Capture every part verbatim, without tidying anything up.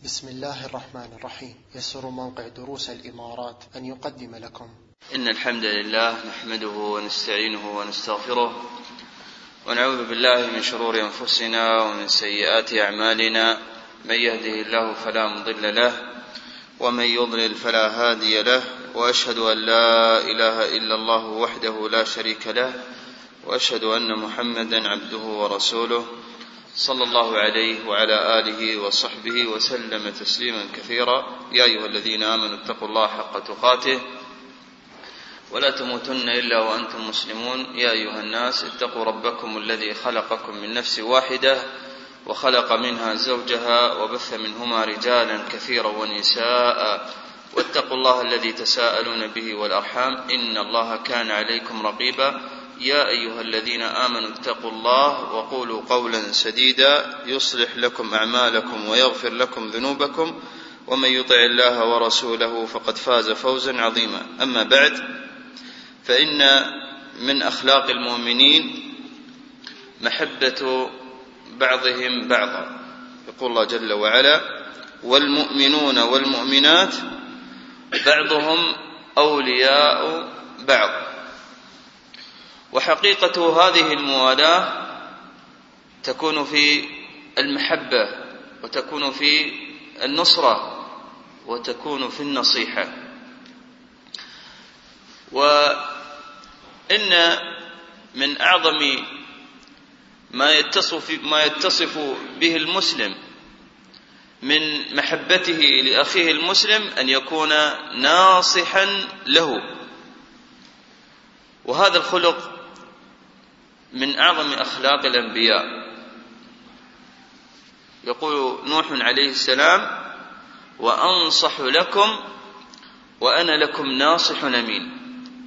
بسم الله الرحمن الرحيم. يسر موقع دروس الإمارات أن يقدم لكم إن الحمد لله نحمده ونستعينه ونستغفره ونعوذ بالله من شرور أنفسنا ومن سيئات أعمالنا، من يهده الله فلا مضل له ومن يضلل فلا هادي له، وأشهد أن لا إله إلا الله وحده لا شريك له، وأشهد أن محمدا عبده ورسوله صلى الله عليه وعلى آله وصحبه وسلم تسليما كثيرا. يا أيها الذين آمنوا اتقوا الله حق تقاته ولا تموتن إلا وأنتم مسلمون. يا أيها الناس اتقوا ربكم الذي خلقكم من نفس واحدة وخلق منها زوجها وبث منهما رجالا كثيرا ونساء، واتقوا الله الذي تساءلون به والأرحام إن الله كان عليكم رقيبا. يا أيها الذين آمنوا اتقوا الله وقولوا قولا سديدا يصلح لكم أعمالكم ويغفر لكم ذنوبكم، ومن يطع الله ورسوله فقد فاز فوزا عظيما. أما بعد، فإن من أخلاق المؤمنين محبة بعضهم بعضا. يقول الله جل وعلا: والمؤمنون والمؤمنات بعضهم أولياء بعض. وحقيقة هذه الموالاة تكون في المحبة، وتكون في النصرة، وتكون في النصيحة. وإن من أعظم ما يتصف, ما يتصف به المسلم من محبته لأخيه المسلم أن يكون ناصحا له، وهذا الخلق من أعظم أخلاق الأنبياء. يقول نوح عليه السلام: وأنصح لكم وأنا لكم ناصح أمين.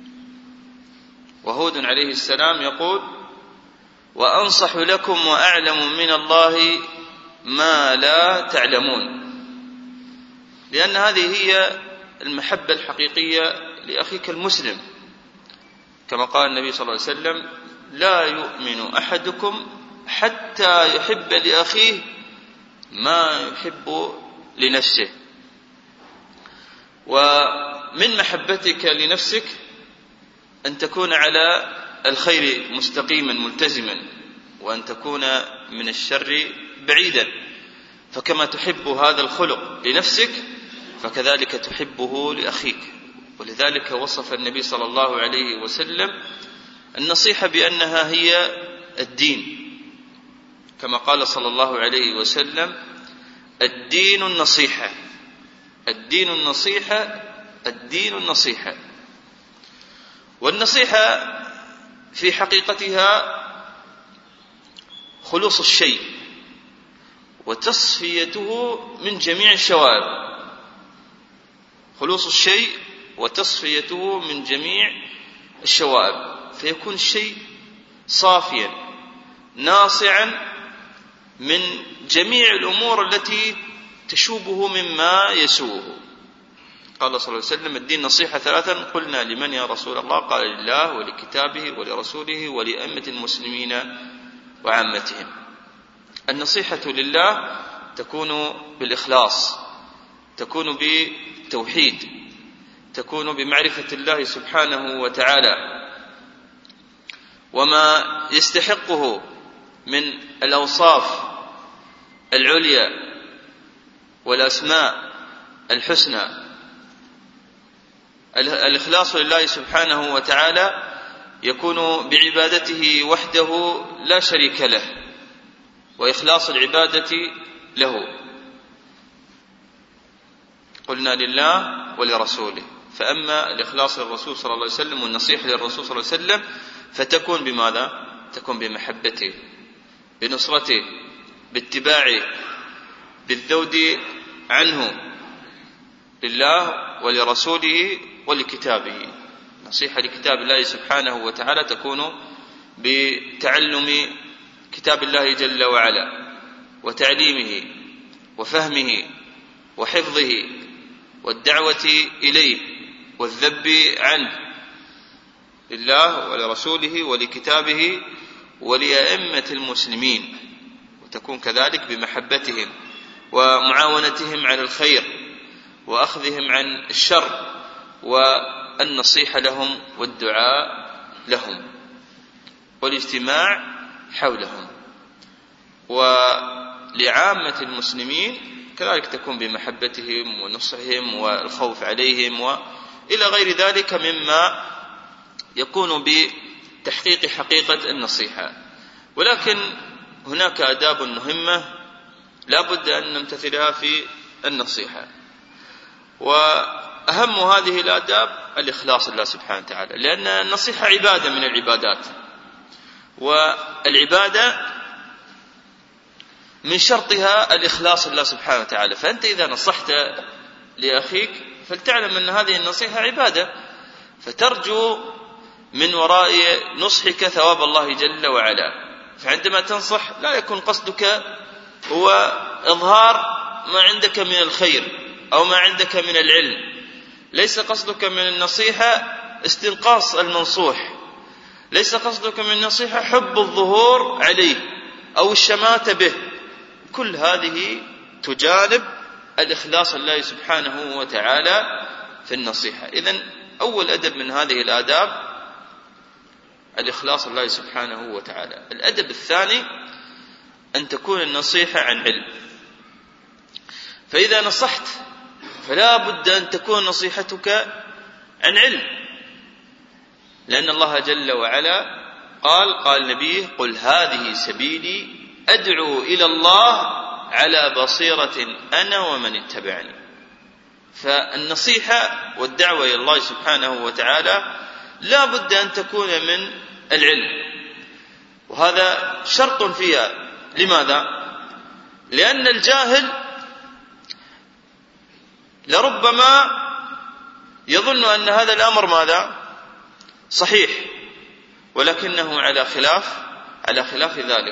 وهود عليه السلام يقول: وأنصح لكم وأعلم من الله ما لا تعلمون. لأن هذه هي المحبة الحقيقية لأخيك المسلم، كما قال النبي صلى الله عليه وسلم: لا يؤمن أحدكم حتى يحب لأخيه ما يحب لنفسه. ومن محبتك لنفسك أن تكون على الخير مستقيما ملتزما، وأن تكون من الشر بعيدا. فكما تحب هذا الخلق لنفسك فكذلك تحبه لأخيك. ولذلك وصف النبي صلى الله عليه وسلم النصيحة بأنها هي الدين، كما قال صلى الله عليه وسلم: الدين النصيحة، الدين النصيحة، الدين النصيحة. والنصيحة في حقيقتها خلوص الشيء وتصفيته من جميع الشوائب، خلوص الشيء وتصفيته من جميع الشوائب، فيكون الشيء صافيا ناصعا من جميع الأمور التي تشوبه مما يسوءه. قال صلى الله عليه وسلم: الدين نصيحة ثلاثا. قلنا: لمن يا رسول الله؟ قال: لله ولكتابه ولرسوله ولأئمة المسلمين وعامتهم. النصيحة لله تكون بالإخلاص، تكون بالتوحيد، تكون بمعرفة الله سبحانه وتعالى وما يستحقه من الأوصاف العليا والأسماء الحسنى. الإخلاص لله سبحانه وتعالى يكون بعبادته وحده لا شريك له، وإخلاص العبادة له. قلنا: لله ولرسوله. فأما الإخلاص للرسول صلى الله عليه وسلم والنصيحة للرسول صلى الله عليه وسلم فتكون بماذا؟ تكون بمحبته، بنصرته، باتباعه، بالذود عنه، لله ولرسوله ولكتابه. نصيحة لكتاب الله سبحانه وتعالى تكون بتعلم كتاب الله جل وعلا وتعليمه وفهمه وحفظه والدعوة إليه والذب عنه، لله ولرسوله ولكتابه ولأئمة المسلمين. وتكون كذلك بمحبتهم ومعاونتهم على الخير وأخذهم عن الشر والنصيحة لهم والدعاء لهم والاجتماع حولهم. ولعامة المسلمين كذلك تكون بمحبتهم ونصحهم والخوف عليهم وإلى غير ذلك مما يكون بتحقيق حقيقة النصيحة. ولكن هناك آداب مهمة لا بد أن نمتثلها في النصيحة، وأهم هذه الآداب الإخلاص لله سبحانه وتعالى، لأن النصيحة عبادة من العبادات، والعبادة من شرطها الإخلاص لله سبحانه وتعالى. فأنت إذا نصحت لأخيك فلتعلم أن هذه النصيحة عبادة، فترجو من وراء نصحك ثواب الله جل وعلا. فعندما تنصح لا يكون قصدك هو إظهار ما عندك من الخير أو ما عندك من العلم، ليس قصدك من النصيحة استنقاص المنصوح، ليس قصدك من النصيحة حب الظهور عليه أو الشماتة به، كل هذه تجانب الإخلاص لله سبحانه وتعالى في النصيحة. إذن أول أدب من هذه الآداب الإخلاص لله سبحانه وتعالى. الأدب الثاني أن تكون النصيحة عن علم، فإذا نصحت فلا بد أن تكون نصيحتك عن علم، لأن الله جل وعلا قال قال نبيه قل هذه سبيلي أدعو إلى الله على بصيرة أنا ومن اتبعني. فالنصيحة والدعوة إلى الله سبحانه وتعالى لا بد أن تكون من العلم، وهذا شرط فيها. لماذا؟ لأن الجاهل لربما يظن أن هذا الأمر ماذا؟ صحيح، ولكنه على خلاف على خلاف ذلك،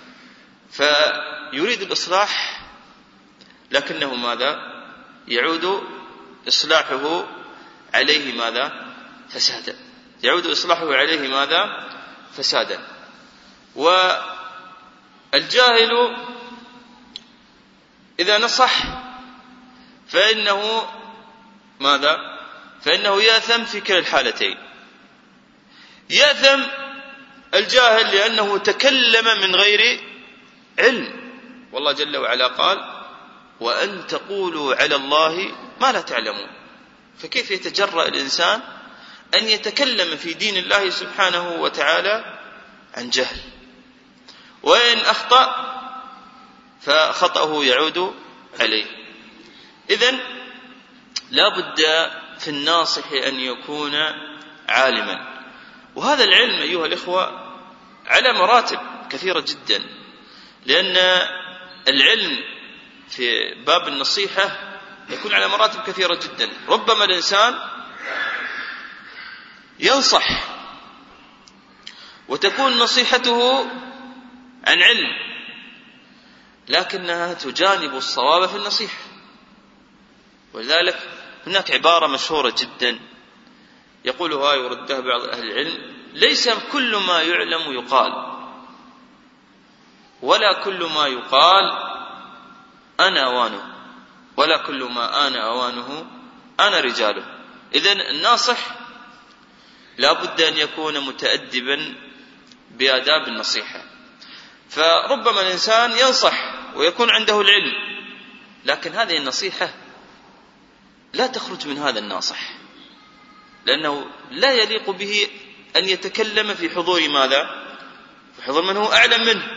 فيريد الإصلاح لكنه ماذا؟ يعود إصلاحه عليه ماذا؟ فسادا، يعود إصلاحه عليه ماذا؟ فسادا. والجاهل إذا نصح فإنه ماذا؟ فإنه يأثم في كلا الحالتين. يأثم الجاهل لأنه تكلم من غير علم، والله جل وعلا قال وأن تقولوا على الله ما لا تعلمون. فكيف يتجرأ الإنسان أن يتكلم في دين الله سبحانه وتعالى عن جهل؟ وإن أخطأ فخطأه يعود عليه. إذن لا بد في الناصح أن يكون عالما، وهذا العلم أيها الإخوة على مراتب كثيرة جدا، لأن العلم في باب النصيحة يكون على مراتب كثيرة جدا. ربما الإنسان ينصح وتكون نصيحته عن علم لكنها تجانب الصواب في النصيحة. ولذلك هناك عبارة مشهورة جدا يقولها يردها بعض أهل العلم: ليس كل ما يعلم يقال، ولا كل ما يقال أنا أوانه، ولا كل ما أنا أوانه أنا رجاله. إذن الناصح لا بد أن يكون متأدبا بآداب النصيحة. فربما الإنسان ينصح ويكون عنده العلم، لكن هذه النصيحة لا تخرج من هذا الناصح، لأنه لا يليق به أن يتكلم في حضور ماذا؟ في حضور من هو أعلم منه،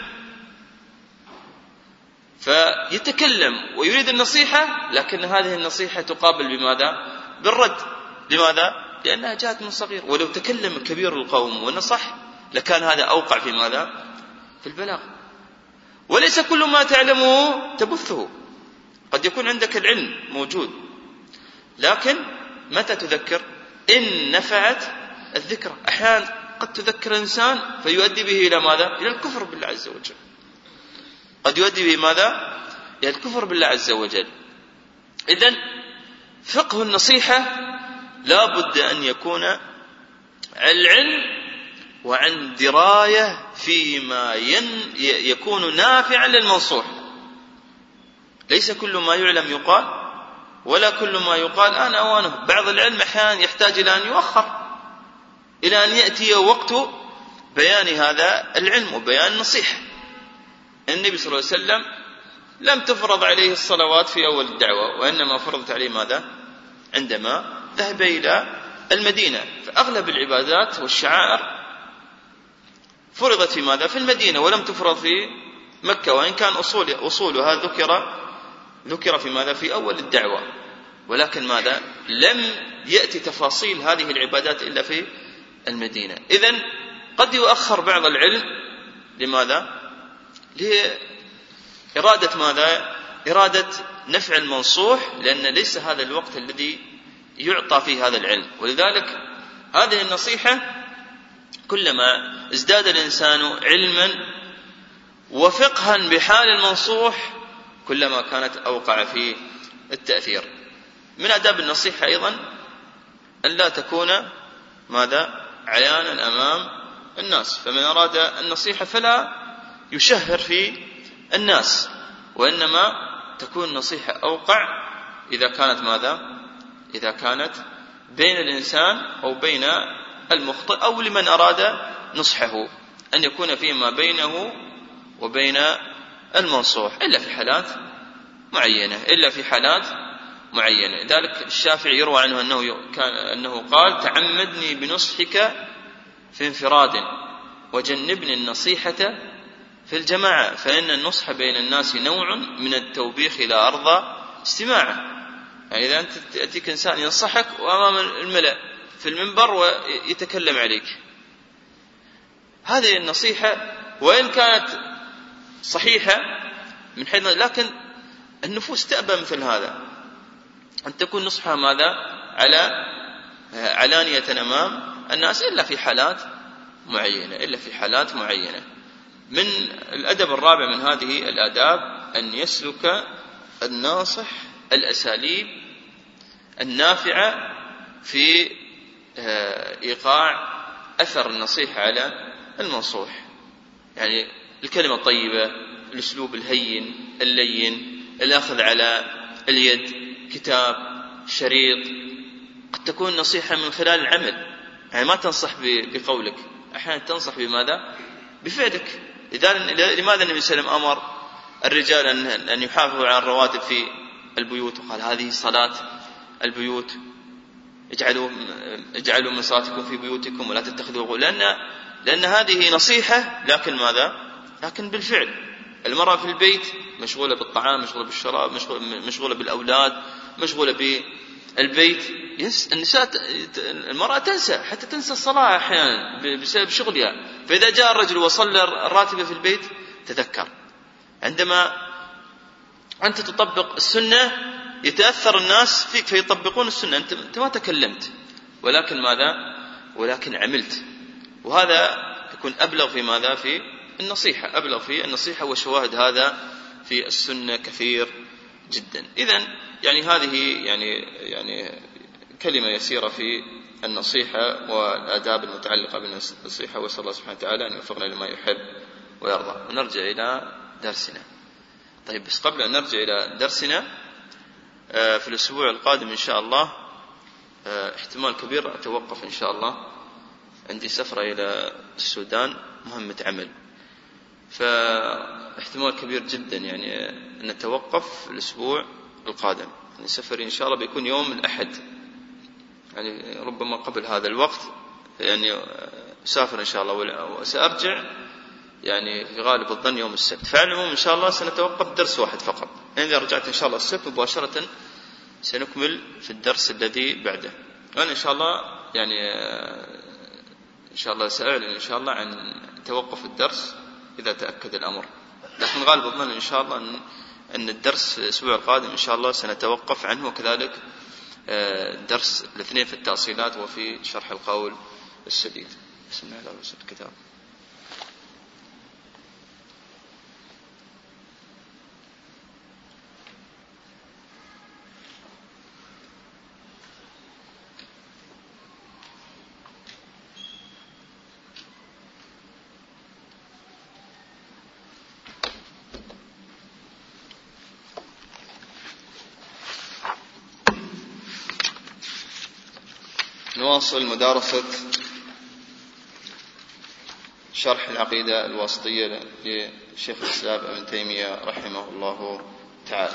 فيتكلم ويريد النصيحة، لكن هذه النصيحة تقابل بماذا؟ بالرد. لماذا؟ لأنها جاءت من صغير. ولو تكلم كبير القوم ونصح لكان هذا أوقع في ماذا؟ في البلاغ. وليس كل ما تعلمه تبثه، قد يكون عندك العلم موجود، لكن متى تذكر؟ إن نفعت الذكرى. أحيانا قد تذكر إنسان فيؤدي به إلى ماذا؟ إلى الكفر بالله عز وجل. قد يؤدي به ماذا؟ إلى الكفر بالله عز وجل. إذن فقه النصيحة لا بد أن يكون العلم وعن دراية فيما ين يكون نافعا للمنصوح، ليس كل ما يعلم يقال، ولا كل ما يقال آن أوانه. بعض العلم أحيانا يحتاج إلى أن يؤخر، إلى أن يأتي وقت بيان هذا العلم وبيان النصيحة. النبي صلى الله عليه وسلم لم تفرض عليه الصلوات في أول الدعوة، وإنما فرضت عليه ماذا؟ عندما ذهب إلى المدينة. فأغلب العبادات والشعائر فرضت في ماذا؟ في المدينة، ولم تفرض في مكة، وإن كان أصول أصولها ذكر ذكر في ماذا؟ في أول الدعوة، ولكن ماذا؟ لم يأتي تفاصيل هذه العبادات إلا في المدينة. إذن قد يؤخر بعض العلم لماذا؟ لإرادة ماذا؟ إرادة نفع المنصوح، لأن ليس هذا الوقت الذي يعطى فيه هذا العلم. ولذلك هذه النصيحة كلما ازداد الإنسان علما وفقها بحال المنصوح كلما كانت أوقع في التأثير. من آداب النصيحة أيضا أن لا تكون ماذا؟ عيانا أمام الناس. فمن أراد النصيحة فلا يشهر في الناس، وإنما تكون نصيحة أوقع إذا كانت ماذا؟ إذا كانت بين الإنسان أو بين المخطئ أو لمن أراد نصحه، أن يكون فيما بينه وبين المنصوح، إلا في حالات معينة إلا في حالات معينة. لذلك الشافعي يروى عنه أنه, كان أنه قال: تعمدني بنصحك في انفراد وجنبني النصيحة في الجماعة، فإن النصح بين الناس نوع من التوبيخ إلى أرضى استماعه. يعني إذا أنت تأتيك إنسان ينصحك وأمام الملأ في المنبر ويتكلم عليك، هذه النصيحة وإن كانت صحيحة من حيث، لكن النفوس تأبى مثل هذا، أن تكون نصحها ماذا؟ على علانية أمام الناس، إلا في حالات معينة إلا في حالات معينة. من الأدب الرابع من هذه الآداب أن يسلك الناصح الأساليب النافعة في إيقاع أثر النصيحة على المنصوح. يعني الكلمة الطيبة، الأسلوب الهين اللين، الأخذ على اليد، كتاب، شريط. قد تكون نصيحة من خلال العمل، يعني ما تنصح بقولك، أحيانا تنصح بماذا؟ بفعلك. لماذا النبي صلى الله عليه وسلم أمر الرجال أن يحافظوا على الرواتب في البيوت، وقال: هذه صلاة البيوت، اجعلوا اجعلوا من صلاتكم في بيوتكم ولا تتخذوا، لأن لأن هذه نصيحة، لكن ماذا؟ لكن بالفعل. المرأة في البيت مشغولة بالطعام، مشغولة بالشراب، مشغولة بالأولاد، مشغولة بالبيت. النساء المرأة تنسى، حتى تنسى الصلاة أحيانا بسبب شغلها. فإذا جاء الرجل وصلى الراتبة في البيت تذكر. عندما أنت تطبق السنة يتأثر الناس فيك فيطبقون السنة، أنت ما تكلمت، ولكن ماذا؟ ولكن عملت. وهذا يكون أبلغ في ماذا؟ في النصيحة، أبلغ في النصيحة، وشواهد هذا في السنة كثير جدا. إذن يعني هذه يعني يعني كلمة يسيرة في النصيحة والآداب المتعلقة بالنصيحة، وصلى الله سبحانه وتعالى أن يوفقنا لما يحب ويرضى. ونرجع إلى درسنا. طيب، بس قبل أن نرجع إلى درسنا، في الأسبوع القادم إن شاء الله احتمال كبير أتوقف إن شاء الله، عندي سفرة إلى السودان، مهمة عمل، فاحتمال كبير جدا يعني أن نتوقف الأسبوع القادم. يعني سفري إن شاء الله بيكون يوم الأحد، يعني ربما قبل هذا الوقت يعني سافر إن شاء الله، وسأرجع يعني في غالب الظن يوم السبت. فعلمهم إن شاء الله سنتوقف درس واحد فقط. إذا رجعت إن شاء الله السبت مباشرة سنكمل في الدرس الذي بعده. وأنا إن شاء الله يعني إن شاء الله سأعلن إن شاء الله عن توقف الدرس إذا تأكد الأمر، لكن غالب الظن إن شاء الله أن أن الدرس الأسبوع القادم إن شاء الله سنتوقف عنه، وكذلك درس الاثنين في التأصيلات وفي شرح القول السديد. بسم الله الرحمن الرحيم. الكتاب نواصل مدارسة شرح العقيدة الواسطية لشيخ الإسلام ابن تيمية رحمه الله تعالى.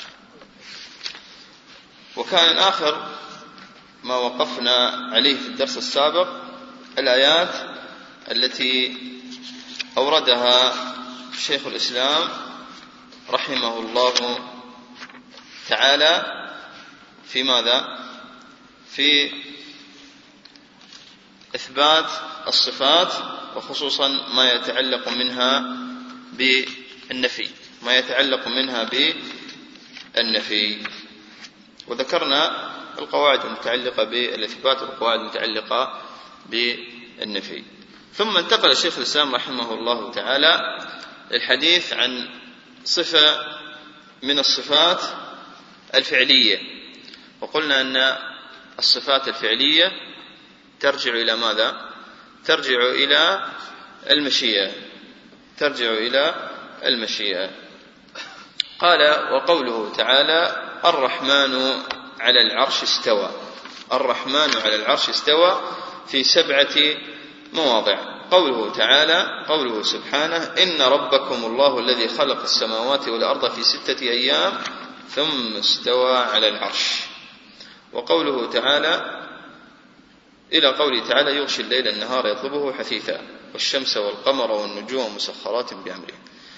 وكان آخر ما وقفنا عليه في الدرس السابق الآيات التي أوردها شيخ الإسلام رحمه الله تعالى في ماذا؟ في إثبات الصفات، وخصوصا ما يتعلق منها بالنفي ما يتعلق منها بالنفي وذكرنا القواعد المتعلقة بالإثبات والقواعد المتعلقة بالنفي. ثم انتقل شيخ الإسلام رحمه الله تعالى الحديث عن صفة من الصفات الفعلية، وقلنا أن الصفات الفعلية ترجع إلى ماذا؟ ترجع إلى المشيئة ترجع إلى المشيئة. قال: وقوله تعالى: الرحمن على العرش استوى. الرحمن على العرش استوى في سبعة مواضع. قوله تعالى قوله سبحانه: إن ربكم الله الذي خلق السماوات والأرض في ستة أيام ثم استوى على العرش. وقوله تعالى إلى قوله تعالى: يغشي الليل النهار يطلبه حثيثا والشمس والقمر والنجوم مسخرات بأمره.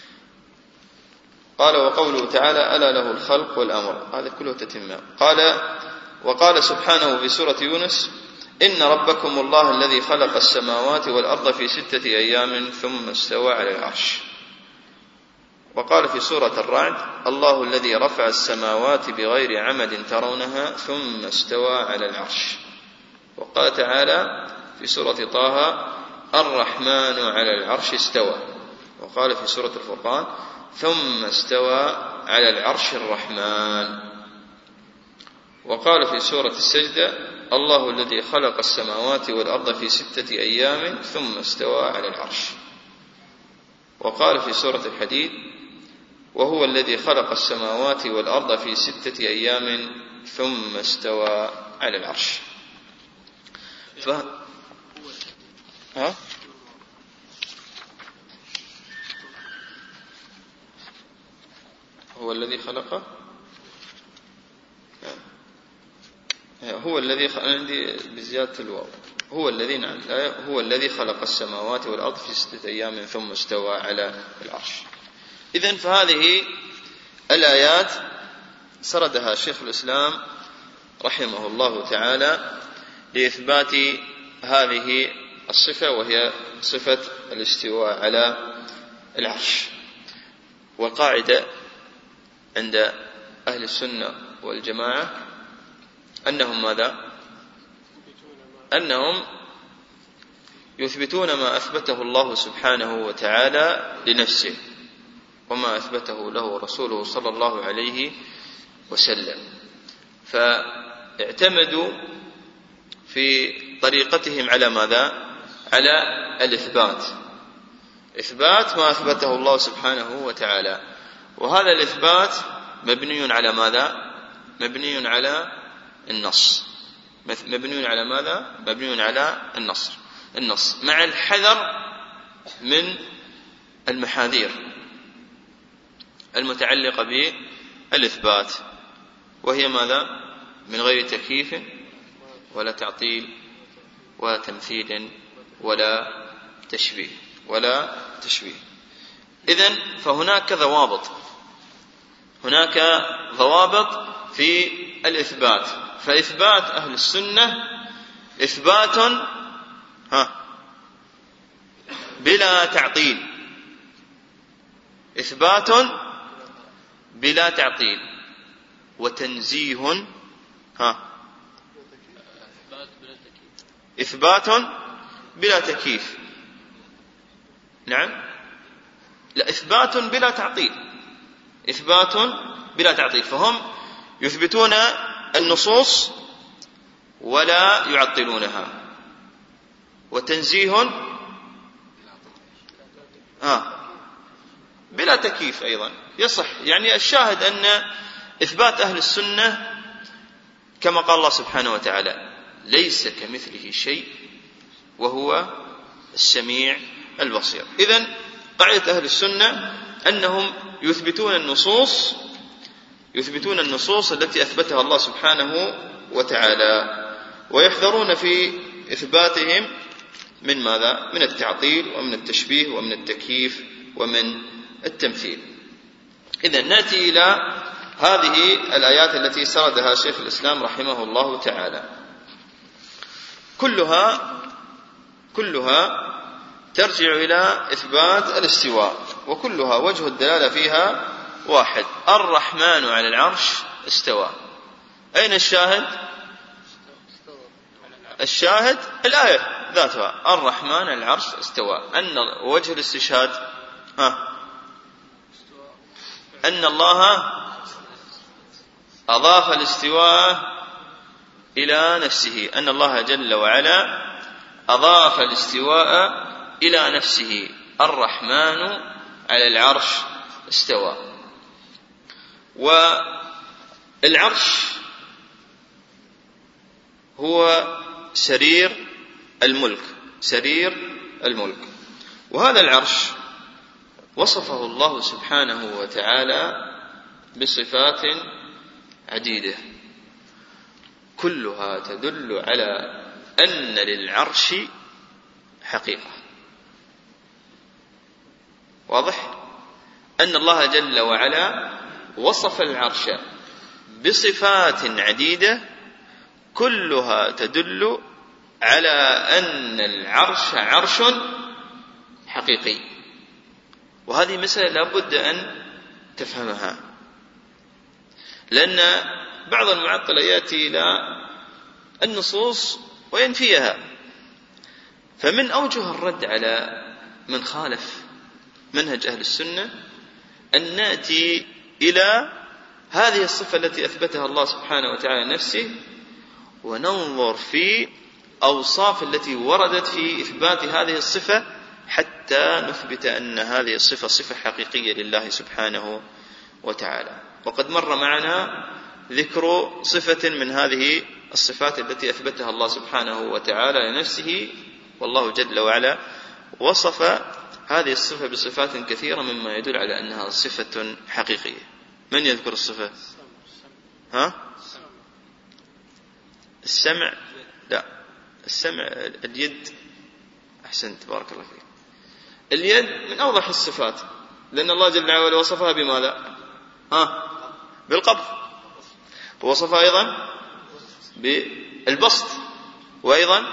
قال: وقوله تعالى: ألا له الخلق والأمر. هذا كله تتمة. قال: وقال سبحانه في سورة يونس: إن ربكم الله الذي خلق السماوات والأرض في ستة أيام ثم استوى على العرش. وقال في سورة الرعد: الله الذي رفع السماوات بغير عمد ترونها ثم استوى على العرش. وقال تعالى في سورة طه: الرحمن على العرش استوى. وقال في سورة الفرقان: ثم استوى على العرش الرحمن. وقال في سورة السجدة: الله الذي خلق السماوات والأرض في ستة أيام ثم استوى على العرش. وقال في سورة الحديد: وهو الذي خلق السماوات والأرض في ستة أيام ثم استوى على العرش. ف... ها؟ هو الذي خلق هو الذي بزيادة الواو هو الذي نعم هو الذي خلق السماوات والأرض في ستة أيام ثم استوى على العرش. إذن فهذه الآيات سردها شيخ الإسلام رحمه الله تعالى لإثبات هذه الصفة، وهي صفة الاستواء على العرش. والقاعدة عند أهل السنة والجماعة أنهم ماذا؟ أنهم يثبتون ما أثبته الله سبحانه وتعالى لنفسه وما أثبته له رسوله صلى الله عليه وسلم، فاعتمدوا في طريقتهم على ماذا؟ على الإثبات إثبات ما أثبته الله سبحانه وتعالى. وهذا الإثبات مبني على ماذا؟ مبني على النص مبني على ماذا؟ مبني على النص النص مع الحذر من المحاذير المتعلقة بالإثبات، وهي ماذا؟ من غير تكييف ولا تعطيل ولا تمثيل ولا تشبيه ولا تشبيه. إذن فهناك ضوابط هناك ضوابط في الإثبات. فإثبات أهل السنة إثبات ها بلا تعطيل إثبات بلا تعطيل وتنزيه ها إثبات بلا تكييف. نعم لا إثبات بلا تعطيل إثبات بلا تعطيل. فهم يثبتون النصوص ولا يعطلونها. وتنزيه آه بلا تكييف أيضا يصح. يعني الشاهد أن إثبات أهل السنة كما قال الله سبحانه وتعالى: ليس كمثله شيء وهو السميع البصير. إذن قاعدة أهل السنة أنهم يثبتون النصوص يثبتون النصوص التي أثبتها الله سبحانه وتعالى، ويحذرون في إثباتهم من ماذا؟ من التعطيل ومن التشبيه ومن التكييف ومن التمثيل. إذن نأتي إلى هذه الآيات التي سردها شيخ الإسلام رحمه الله تعالى، كلها كلها ترجع إلى إثبات الاستواء، وكلها وجه الدلالة فيها واحد: الرحمن على العرش استوى. أين الشاهد؟ الشاهد الآية ذاتها، الرحمن على العرش استوى. أن وجه الاستشهاد ها أن الله أضاف الاستواء إلى نفسه، أن الله جل وعلا أضاف الاستواء إلى نفسه. الرحمن على العرش استوى. والعرش هو سرير الملك سرير الملك وهذا العرش وصفه الله سبحانه وتعالى بصفات عديدة كلها تدل على أن للعرش حقيقة. واضح؟ أن الله جل وعلا وصف العرش بصفات عديدة كلها تدل على أن العرش عرش حقيقي. وهذه مسألة لابد أن تفهمها، لأن بعض المعطلة يأتي إلى النصوص وينفيها. فمن أوجه الرد على من خالف منهج أهل السنة أن نأتي إلى هذه الصفة التي أثبتها الله سبحانه وتعالى نفسه، وننظر في أوصاف التي وردت في إثبات هذه الصفة حتى نثبت أن هذه الصفة صفة حقيقية لله سبحانه وتعالى. وقد مر معنا ذكر صفة من هذه الصفات التي أثبتها الله سبحانه وتعالى لنفسه، والله جل وعلا وصف هذه الصفة بصفات كثيرة مما يدل على أنها صفة حقيقية. من يذكر الصفة؟ ها؟ السمع؟ لا، السمع اليد. أحسنت، بارك الله فيك. اليد من أوضح الصفات، لأن الله جل وعلا وصفها بماذا؟ ها؟ بالقبض، ووصفها أيضا بالبسط، وأيضا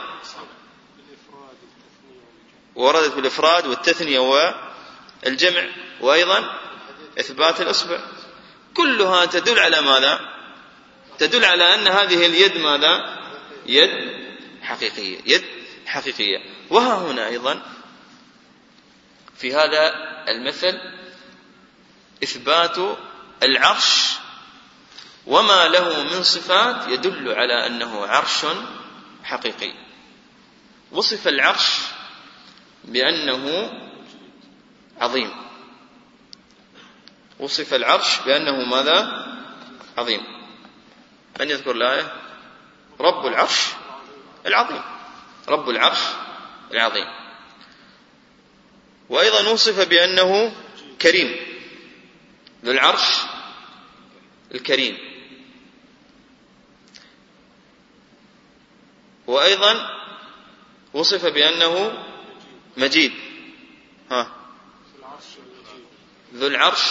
وردت بالإفراد والتثنية والجمع، وأيضا إثبات الأصبع. كلها تدل على ماذا؟ تدل على أن هذه اليد ماذا؟ يد حقيقية، يد حقيقية. وها هنا أيضا في هذا المثل إثبات العرش وما له من صفات يدل على أنه عرش حقيقي. وصف العرش بأنه عظيم، وصف العرش بأنه ماذا؟ عظيم. من يذكر الآية؟ رب العرش العظيم، رب العرش العظيم. وأيضا وصف بأنه كريم، ذو العرش الكريم. وأيضا وصف بأنه مجيد، ها، ذو العرش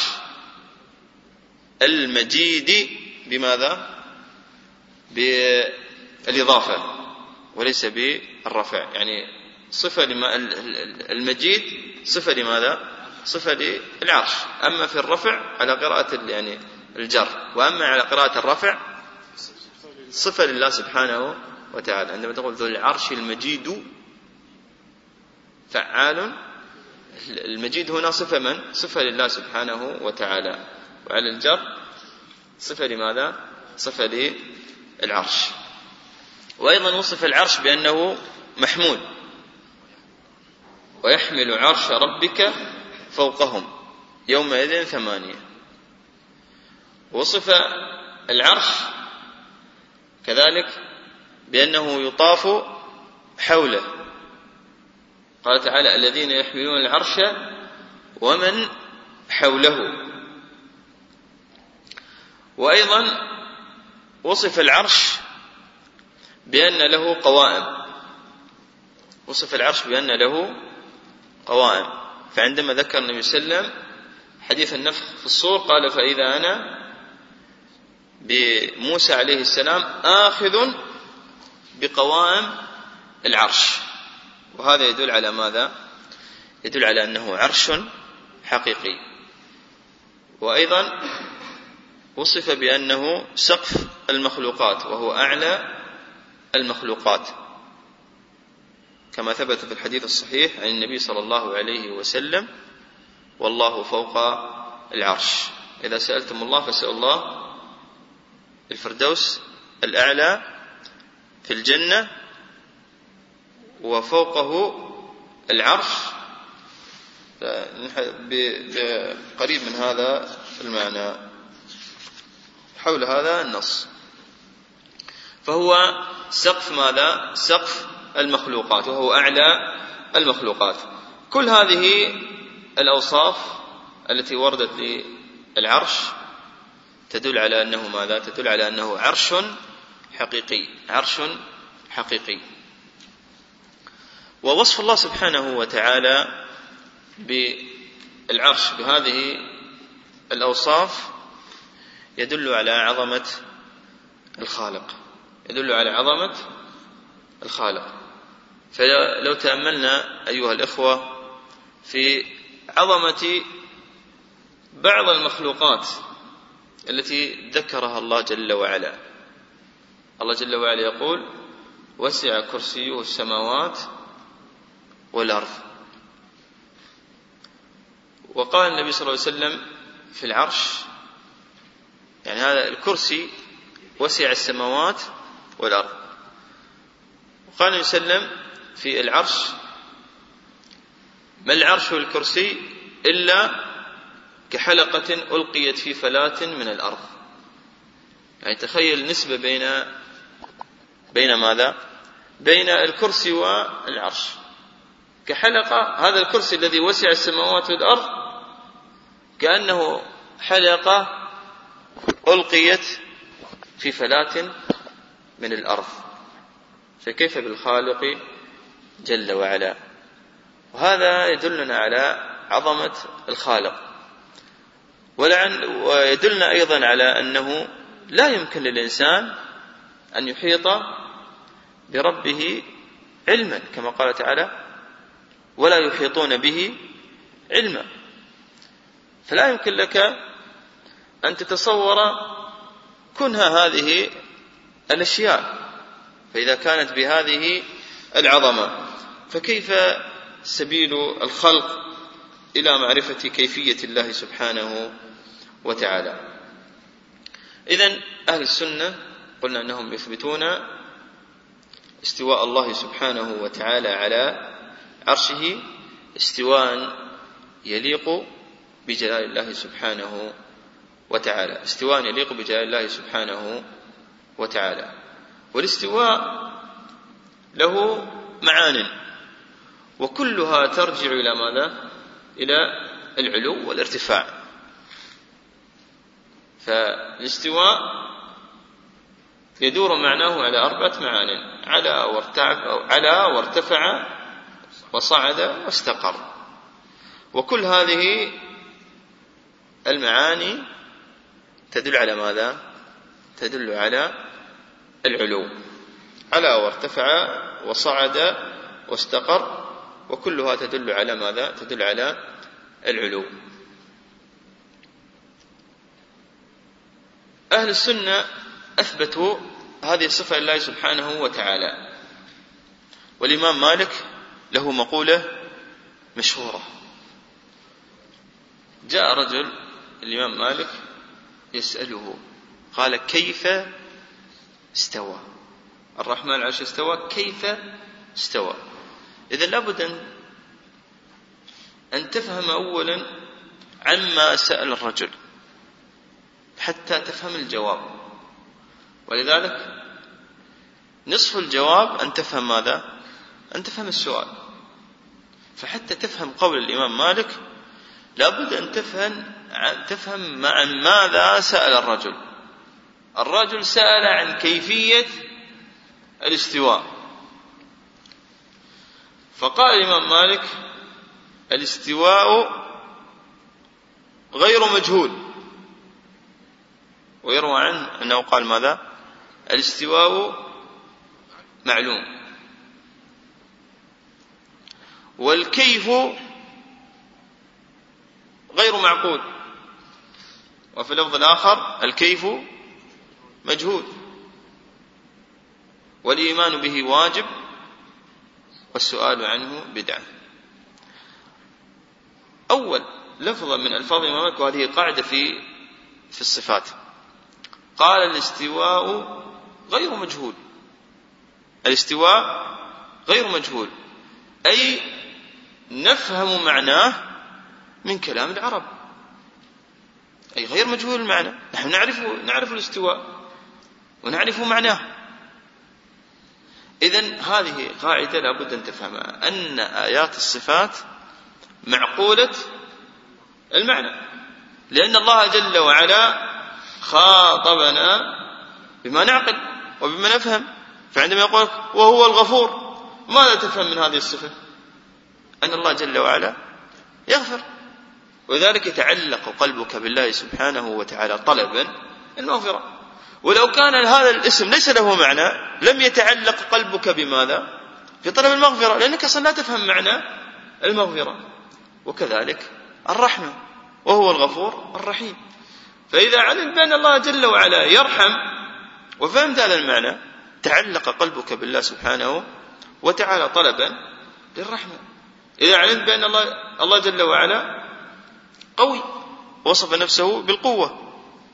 المجيد بماذا؟ بالإضافة وليس بالرفع. يعني صفة لما المجيد صفة لماذا؟ صفة للعرش. أما في الرفع على قراءة يعني الجر، وأما على قراءة الرفع صفة لله سبحانه وتعالى. عندما تقول ذو العرش المجيد فعال، المجيد هنا صفة من؟ صفة لله سبحانه وتعالى. وعلى الجر صفة لماذا؟ صفة للعرش. وأيضا وصف العرش بأنه محمود، ويحمل عرش ربك فوقهم يومئذ ثمانية. وصف العرش كذلك بأنه يطاف حوله. قال تعالى: الذين يحملون العرش ومن حوله. وأيضا وصف العرش بأن له قوائم، وصف العرش بأن له قوائم. فعندما ذكر النبي صلى الله عليه وسلم حديث النفخ في الصور قال: فإذا أنا بموسى عليه السلام آخذ بقوائم العرش. وهذا يدل على ماذا؟ يدل على أنه عرش حقيقي. وأيضا وصف بأنه سقف المخلوقات وهو أعلى المخلوقات، كما ثبت في الحديث الصحيح عن النبي صلى الله عليه وسلم: والله فوق العرش. إذا سألتم الله فاسألوا الله الفردوس الأعلى في الجنة، وفوقه العرش، قريب من هذا المعنى، حول هذا النص. فهو سقف ماذا؟ سقف المخلوقات، وهو أعلى المخلوقات. كل هذه الأوصاف التي وردت للعرش تدل على أنه ماذا؟ تدل على أنه عرش حقيقي، عرش حقيقي. ووصف الله سبحانه وتعالى بالعرش بهذه الأوصاف يدل على عظمة الخالق، يدل على عظمة الخالق. فلو تأملنا أيها الإخوة في عظمة بعض المخلوقات التي ذكرها الله جل وعلا، الله جل وعلا يقول: وسع كرسيه السماوات والأرض. وقال النبي صلى الله عليه وسلم في العرش، يعني هذا الكرسي وسع السماوات والأرض. وقال النبي صلى الله عليه وسلم في العرش: ما العرش والكرسي إلا كحلقة ألقيت في فلاة من الأرض. يعني تخيل نسبة بين بين ماذا؟ بين الكرسي والعرش. كحلقة، هذا الكرسي الذي وسع السماوات والأرض كأنه حلقة ألقيت في فلاة من الأرض. فكيف بالخالق جل وعلا؟ وهذا يدلنا على عظمة الخالق، ويدلنا أيضا على أنه لا يمكن للإنسان أن يحيط بربه علما، كما قال تعالى: ولا يحيطون به علما. فلا يمكن لك أن تتصور كنها هذه الأشياء، فإذا كانت بهذه العظمة فكيف سبيل الخلق إلى معرفة كيفية الله سبحانه وتعالى؟ إذن أهل السنة قلنا أنهم يثبتون استواء الله سبحانه وتعالى على عرشه استواء يليق بجلال الله سبحانه وتعالى، استواء يليق بجلال الله سبحانه وتعالى. والاستواء له معان، وكلها ترجع إلى ماذا؟ إلى العلو والارتفاع. فالاستواء يدور معناه على أربعة معان: على وارتفع وصعد واستقر. وكل هذه المعاني تدل على ماذا؟ تدل على العلو، على وارتفع وصعد واستقر، وكلها تدل على ماذا؟ تدل على العلو. أهل السنة أثبتوا هذه الصفة لله سبحانه وتعالى. والإمام مالك له مقولة مشهورة: جاء رجل الإمام مالك يسأله، قال: كيف استوى الرحمن على العرش استوى؟ كيف استوى؟ إذن لابد أن تفهم أولا عما سأل الرجل حتى تفهم الجواب. ولذلك نصف الجواب أن تفهم ماذا؟ أن تفهم السؤال. فحتى تفهم قول الإمام مالك لابد أن تفهم تفهم عن ماذا سأل الرجل. الرجل سأل عن كيفية الاستواء، فقال الإمام مالك الاستواء غير مجهول، ويروى عنه أنه قال ماذا؟ الاستواء معلوم، والكيف غير معقول، وفي اللفظ الآخر الكيف مجهول، والإيمان به واجب والسؤال عنه بدعة. أول لفظة من ألفاظ الإمام مالك، وهذه قاعدة في في الصفات، قال الاستواء غير مجهول. الاستواء غير مجهول أي نفهم معناه من كلام العرب، أي غير مجهول المعنى. نحن نعرف نعرف الاستواء ونعرف معناه. إذن هذه قاعدة لابد أن تفهمها، أن آيات الصفات معقولة المعنى، لأن الله جل وعلا خاطبنا بما نعقل وبما نفهم. فعندما يقول وهو الغفور، ماذا تفهم من هذه الصفة؟ أن الله جل وعلا يغفر، وذلك يتعلق قلبك بالله سبحانه وتعالى طلبا المغفرة. ولو كان هذا الاسم ليس له معنى لم يتعلق قلبك بماذا؟ في طلب المغفرة، لأنك أصلا لا تفهم معنى المغفرة. وكذلك الرحمة، وهو الغفور الرحيم. فإذا علم بأن الله جل وعلا يرحم وفهمت هذا المعنى تعلق قلبك بالله سبحانه وتعالى طلبا للرحمة. إذا علمت بأن الله الله جل وعلا قوي، وصف نفسه بالقوة،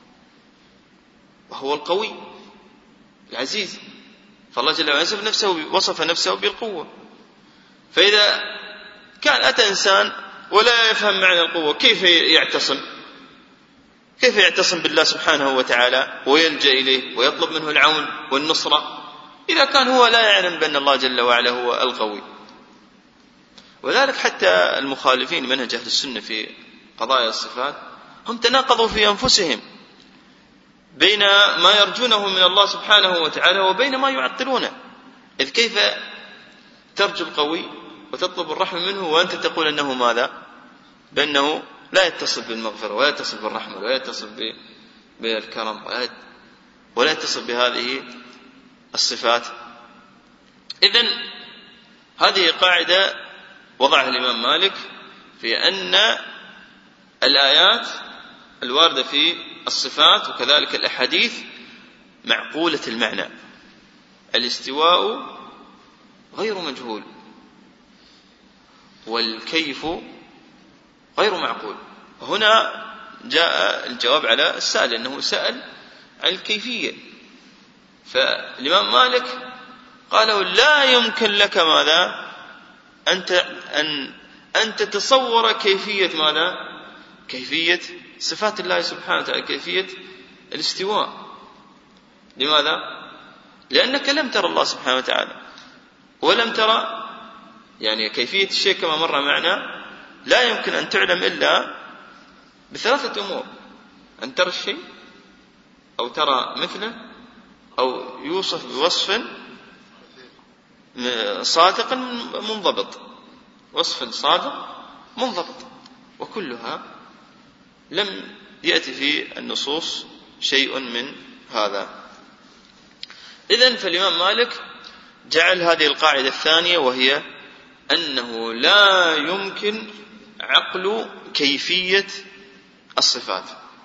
وهو القوي العزيز، فالله جل وعلا وصف نفسه وصف نفسه بالقوة. فإذا كان أتى إنسان ولا يفهم معنى القوة، كيف يعتصم؟ كيف يعتصم بالله سبحانه وتعالى ويلجأ إليه ويطلب منه العون والنصرة إذا كان هو لا يعلم بأن الله جل وعلا هو القوي؟ وذلك حتى المخالفين منهج أهل السنة في قضايا الصفات هم تناقضوا في أنفسهم بين ما يرجونه من الله سبحانه وتعالى وبين ما يعطلونه. إذ كيف ترجو القوي وتطلب الرحمة منه وأنت تقول أنه ماذا؟ بأنه لا يتصل بالمغفرة ولا يتصل بالرحمة ولا يتصل بالكرم ولا يتصل بهذه الصفات. إذن هذه قاعدة وضعها الإمام مالك في أن الآيات الواردة في الصفات وكذلك الأحاديث معقولة المعنى. الاستواء غير مجهول، والكيف غير معقول. هنا جاء الجواب على السائل أنه سأل عن الكيفية، فالإمام مالك قال له لا يمكن لك ماذا؟ أنت أن أن تتصور كيفية ماذا؟ كيفية صفات الله سبحانه وتعالى، كيفية الاستواء. لماذا؟ لأنك لم ترى الله سبحانه وتعالى، ولم ترى يعني كيفية الشيء كما مر معنا لا يمكن أن تعلم إلا بثلاثة أمور: أن ترى الشيء، أو ترى مثله، أو يوصف بوصف صادق منضبط، وصف صادق منضبط، وكلها لم يأتي في النصوص شيء من هذا. إذن فالإمام مالك جعل هذه القاعدة الثانية، وهي أنه لا يمكن عقل كيفية الصفات،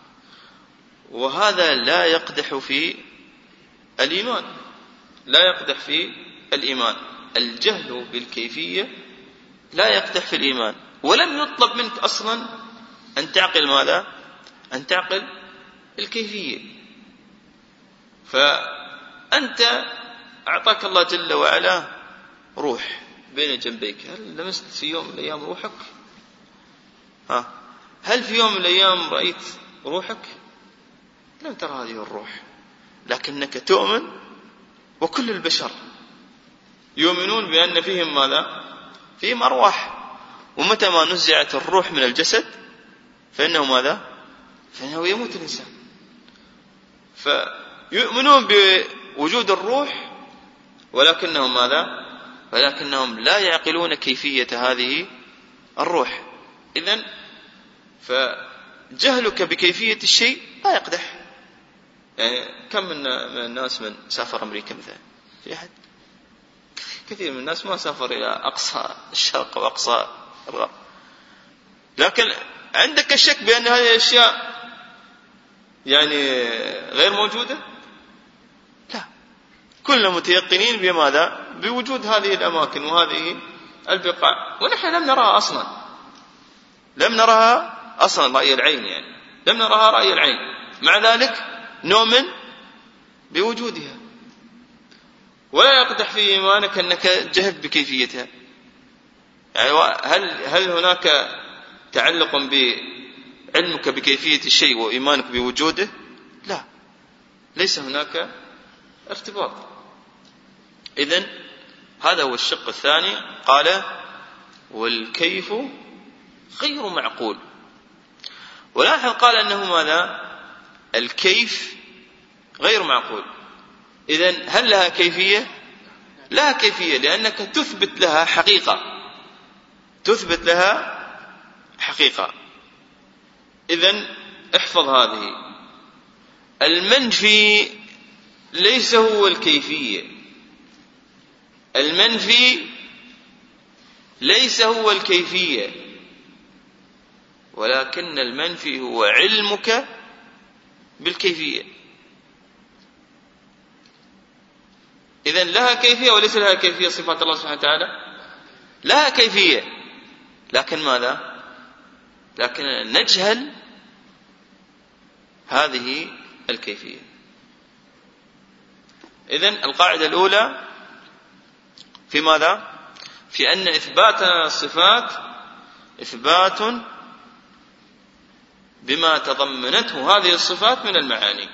وهذا لا يقدح في الإيمان، لا يقدح في الإيمان. الجهل بالكيفية لا يقدح في الإيمان، ولم يطلب منك أصلا أن تعقل ماذا؟ أن تعقل الكيفية. فأنت أعطاك الله جل وعلا روح بين جنبيك، هل لمست في يوم من الأيام روحك؟ ها؟ هل في يوم من الأيام رأيت روحك؟ لم ترى هذه الروح، لكنك تؤمن وكل البشر يؤمنون بأن فيهم ماذا؟ فيهم أرواح، ومتى ما نزعت الروح من الجسد فإنه ماذا؟ فإنه يموت الإنسان. فيؤمنون بوجود الروح ولكنهم ماذا؟ ولكنهم لا يعقلون كيفية هذه الروح. إذن فجهلك بكيفية الشيء لا يقدح. يعني كم من الناس من سافر أمريكا مثلا؟ في أحد؟ كثير من الناس ما سافر إلى أقصى الشرق وأقصى الغرب، لكن عندك الشك بأن هذه الأشياء يعني غير موجودة؟ لا، كلنا متيقنين بماذا؟ بوجود هذه الأماكن وهذه البقاع، ونحن لم نراها أصلا، لم نراها أصلا رأي العين، يعني لم نراها رأي العين، مع ذلك نؤمن بوجودها، ولا يقدح في إيمانك أنك جهلت بكيفيتها. يعني هل هل هناك تعلق بعلمك بكيفية الشيء وإيمانك بوجوده؟ لا، ليس هناك ارتباط. إذن هذا هو الشق الثاني. قال والكيف غير معقول. ولاحظ قال أنه ماذا؟ الكيف غير معقول. إذن هل لها كيفية؟ لها كيفية، لأنك تثبت لها حقيقة، تثبت لها حقيقة. إذن احفظ هذه. المنفي ليس هو الكيفية، المنفي ليس هو الكيفية، ولكن المنفي هو علمك بالكيفية. إذن لها كيفية وليس لها كيفية. صفات الله سبحانه وتعالى لها كيفية، لكن ماذا؟ لكن نجهل هذه الكيفية. إذن القاعدة الأولى في ماذا؟ في أن إثبات الصفات إثبات بما تضمنته هذه الصفات من المعاني.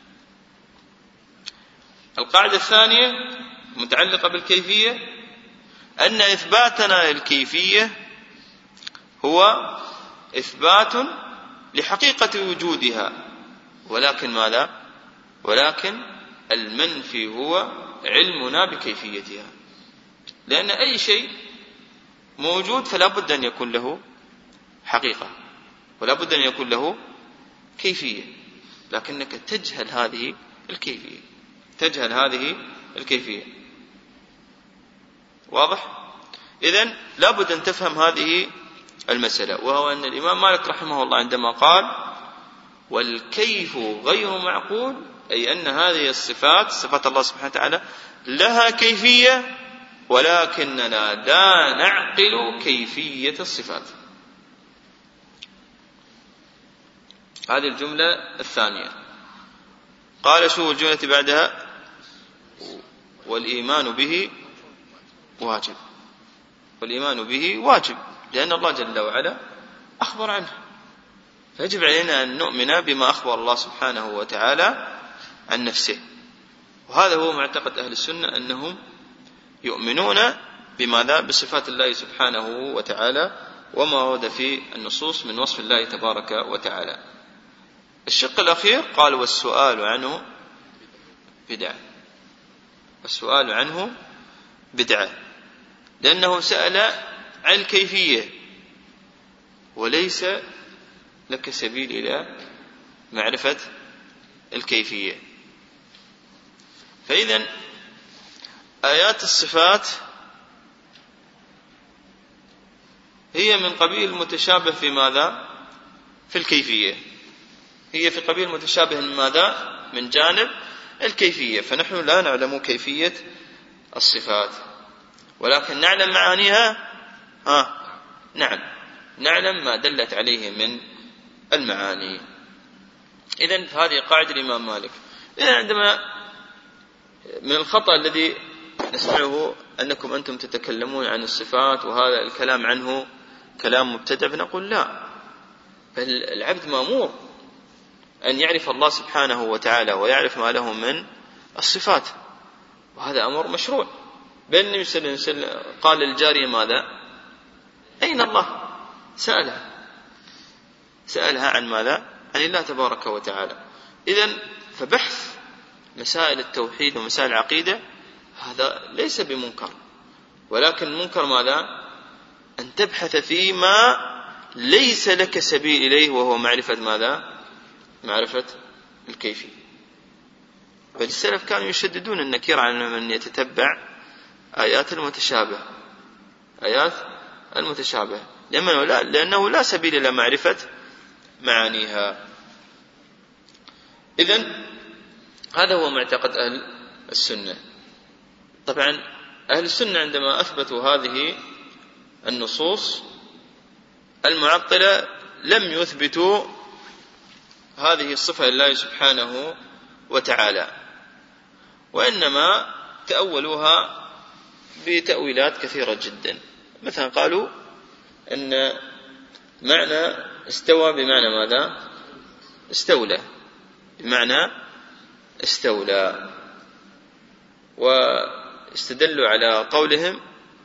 القاعدة الثانية متعلقة بالكيفية، أن إثباتنا الكيفية هو إثبات لحقيقة وجودها، ولكن ماذا؟ ولكن المنفي هو علمنا بكيفيتها، لأن أي شيء موجود فلا بد أن يكون له حقيقة ولا بد أن يكون له كيفية، لكنك تجهل هذه الكيفية، تجهل هذه الكيفية. واضح؟ إذن لا بد أن تفهم هذه المسألة، وهو أن الإمام مالك رحمه الله عندما قال والكيف غير معقول، أي أن هذه الصفات صفات الله سبحانه وتعالى لها كيفية ولكننا لا نعقل كيفية الصفات. هذه الجملة الثانية. قال شو الجملة بعدها؟ والإيمان به واجب. والإيمان به واجب لأن الله جل وعلا أخبر عنه، فيجب علينا أن نؤمن بما أخبر الله سبحانه وتعالى عن نفسه. وهذا هو معتقد أهل السنة، أنهم يؤمنون بماذا؟ بصفات الله سبحانه وتعالى وما ورد في النصوص من وصف الله تبارك وتعالى. الشق الأخير قال والسؤال عنه بدعة. السؤال عنه بدعة لأنه سأل عن الكيفية وليس لك سبيل إلى معرفة الكيفية. فإذن آيات الصفات هي من قبيل المتشابه في ماذا؟ في الكيفية. هي في قبيل متشابه من ماذا؟ من جانب الكيفية. فنحن لا نعلم كيفية الصفات ولكن نعلم معانيها. ها نعم، نعلم ما دلت عليه من المعاني. إذن هذه قاعدة الإمام مالك. إذن عندما من الخطأ الذي نسمعه أنكم أنتم تتكلمون عن الصفات وهذا الكلام عنه كلام مبتدع، فنقول لا، بل العبد مأمور أن يعرف الله سبحانه وتعالى ويعرف ما له من الصفات، وهذا أمر مشروع. بل النبي صلى الله عليه وسلم قال للجارية ماذا؟ أين الله؟ سألها سألها عن ماذا؟ عن الله تبارك وتعالى. إذن فبحث مسائل التوحيد ومسائل العقيدة هذا ليس بمنكر، ولكن المنكر ماذا؟ أن تبحث فيما ليس لك سبيل إليه، وهو معرفة ماذا؟ معرفة الكيفية. بل السلف كانوا يشددون النكير على من يتتبع آيات المتشابه آيات المتشابه لأنه لا سبيل إلى معرفة معانيها. إذن هذا هو معتقد أهل السنة. طبعا أهل السنة عندما أثبتوا هذه النصوص، المعطلة لم يثبتوا هذه الصفة لله سبحانه وتعالى، وإنما تأولوها بتأويلات كثيرة جدا. مثلا قالوا أن معنى استوى بمعنى ماذا؟ استولى، بمعنى استولى. واستدلوا على قولهم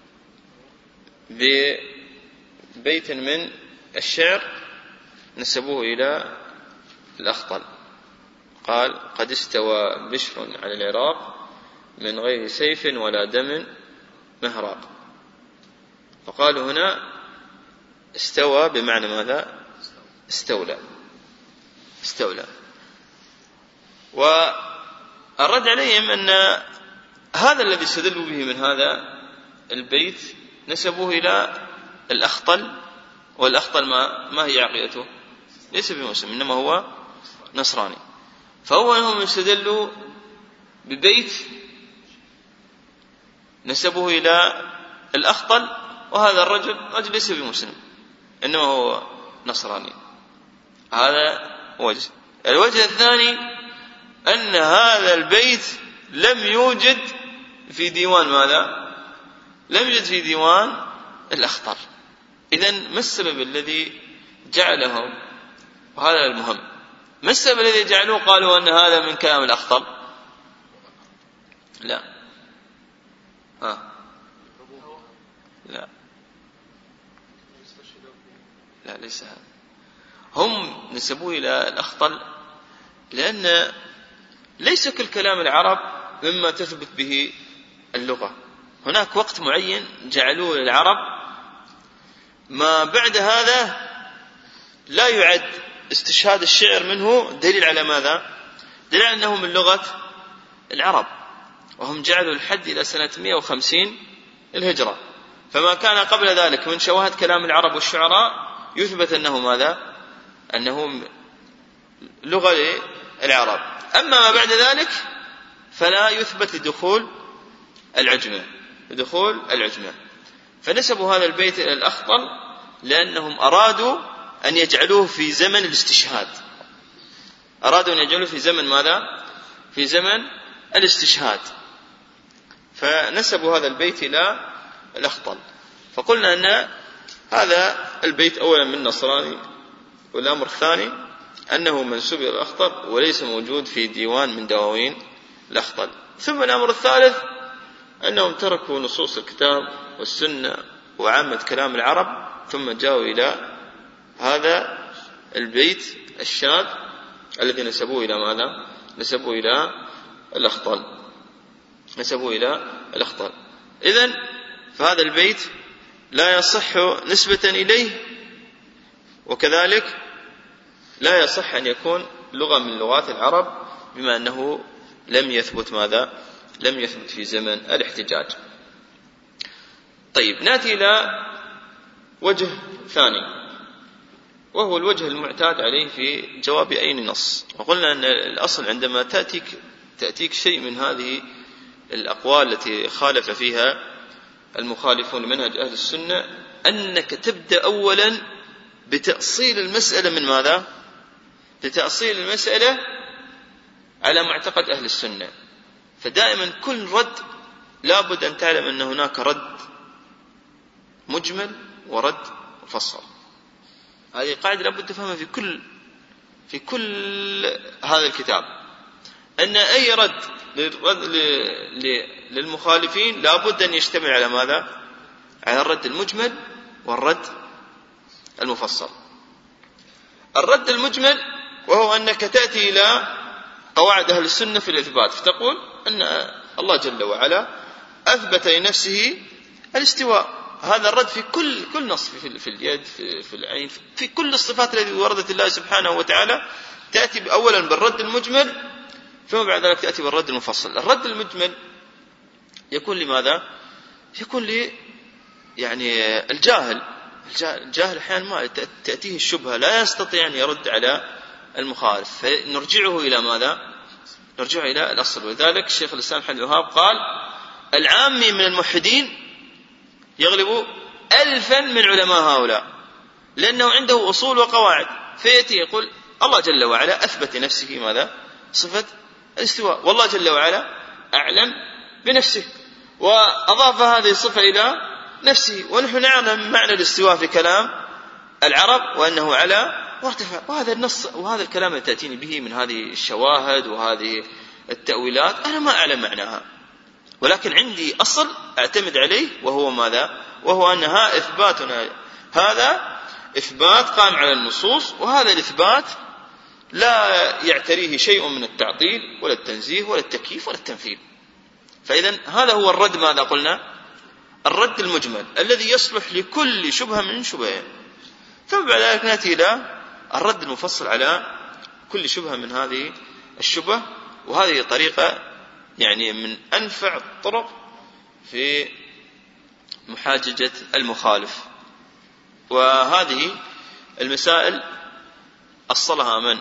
ببيت من الشعر نسبوه إلى الأخطل، قال: قد استوى بشر على العراق من غير سيف ولا دم مهراق. فقالوا هنا استوى بمعنى ماذا؟ استولى استولى. والرد عليهم أن هذا الذي استدلوا به من هذا البيت نسبوه إلى الأخطل، والأخطل ما, ما هي عقيدته؟ ليس بمسلم، إنما هو نصراني. فهو أنهم استدلوا ببيت نسبوه إلى الأخطل، وهذا الرجل رجل ليس بمسلم، إنما هو نصراني. هذا وجه. الوجه الثاني أن هذا البيت لم يوجد في ديوان ماذا؟ لم يوجد في ديوان الأخطل. إذن ما السبب الذي جعلهم، وهذا المهم، ما السبب الذي جعلوه قالوا أن هذا من كلام الأخطل؟ لا ها لا لا ليس هذا. هم نسبوه إلى الأخطل لأن ليس كل كلام العرب مما تثبت به اللغة. هناك وقت معين جعلوه للعرب، ما بعد هذا لا يعد استشهاد الشعر منه دليل على ماذا؟ دليل أنه من لغة العرب، وهم جعلوا الحد إلى سنة مئة وخمسين الهجرة. فما كان قبل ذلك من شواهد كلام العرب والشعراء يثبت أنه ماذا؟ أنه لغة العرب. أما ما بعد ذلك فلا يثبت لدخول العجمة لدخول العجمة فنسبوا هذا البيت إلى الأخطل لأنهم أرادوا أن يجعلوه في زمن الاستشهاد. أرادوا أن يجعلوه في زمن ماذا؟ في زمن الاستشهاد. فنسبوا هذا البيت إلى الأخطل. فقلنا أن هذا البيت أولا من نصراني، والأمر الثاني أنه منسوب إلى الأخطل وليس موجود في ديوان من دواوين الأخطل. ثم الأمر الثالث أنهم تركوا نصوص الكتاب والسنة وعامة كلام العرب، ثم جاءوا إلى هذا البيت الشاذ الذي نسبوه إلى ماذا؟ نسبوه إلى الأخطل نسبوه إلى الأخطل. إذن فهذا البيت لا يصح نسبة إليه، وكذلك لا يصح أن يكون لغة من لغات العرب، بما أنه لم يثبت ماذا؟ لم يثبت في زمن الاحتجاج. طيب، نأتي إلى وجه ثاني، وهو الوجه المعتاد عليه في جواب أي نص. وقلنا أن الأصل عندما تأتيك تأتيك شيء من هذه الأقوال التي خالف فيها المخالفون لمنهج أهل السنة أنك تبدأ أولا بتأصيل المسألة من ماذا؟ بتأصيل المسألة على معتقد أهل السنة. فدائما كل رد لابد أن تعلم أن هناك رد مجمل ورد مفصل. هذه قاعدة لابد تفهمها في كل في كل هذا الكتاب، أن أي رد للمخالفين لابد أن يشتمل على ماذا؟ على الرد المجمل والرد المفصل. الرد المجمل وهو أنك تأتي إلى قواعد أهل السنة في الإثبات، فتقول أن الله جل وعلا أثبت لنفسه الاستواء. هذا الرد في كل كل نص، في, في اليد، في, في العين، في كل الصفات التي وردت الله سبحانه وتعالى. تأتي أولا بالرد المجمل، ثم بعد ذلك تأتي بالرد المفصل. الرد المجمل يكون لماذا؟ يكون لي يعني الجاهل الجاهل أحيانا ما تأتيه الشبهة لا يستطيع أن يرد على المخالف، فنرجعه إلى ماذا؟ نرجعه إلى الأصل. ولذلك الشيخ الإسلام محمد بن الوهاب قال: العامي من الموحدين يغلب ألفا من علماء هؤلاء، لأنه عنده أصول وقواعد. فيأتي يقول الله جل وعلا أثبت نفسه ماذا؟ صفة الاستواء، والله جل وعلا أعلم بنفسه وأضاف هذه الصفة إلى نفسه، ونحن نعلم معنى الاستواء في كلام العرب وأنه على وارتفع. وهذا النص وهذا الكلام الذي تأتيني به من هذه الشواهد وهذه التأويلات أنا ما أعلم معناها، ولكن عندي أصل أعتمد عليه، وهو ماذا؟ وهو أنها إثباتنا هذا إثبات قام على النصوص، وهذا الإثبات لا يعتريه شيء من التعطيل ولا التنزيه ولا التكييف ولا التمثيل. فإذن هذا هو الرد، ماذا قلنا؟ الرد المجمل الذي يصلح لكل شبهة من شبهين. ثم بعد ذلك نأتي إلى الرد المفصل على كل شبهة من هذه الشبهة، وهذه طريقة يعني من أنفع الطرق في محاججة المخالف. وهذه المسائل أصلها من؟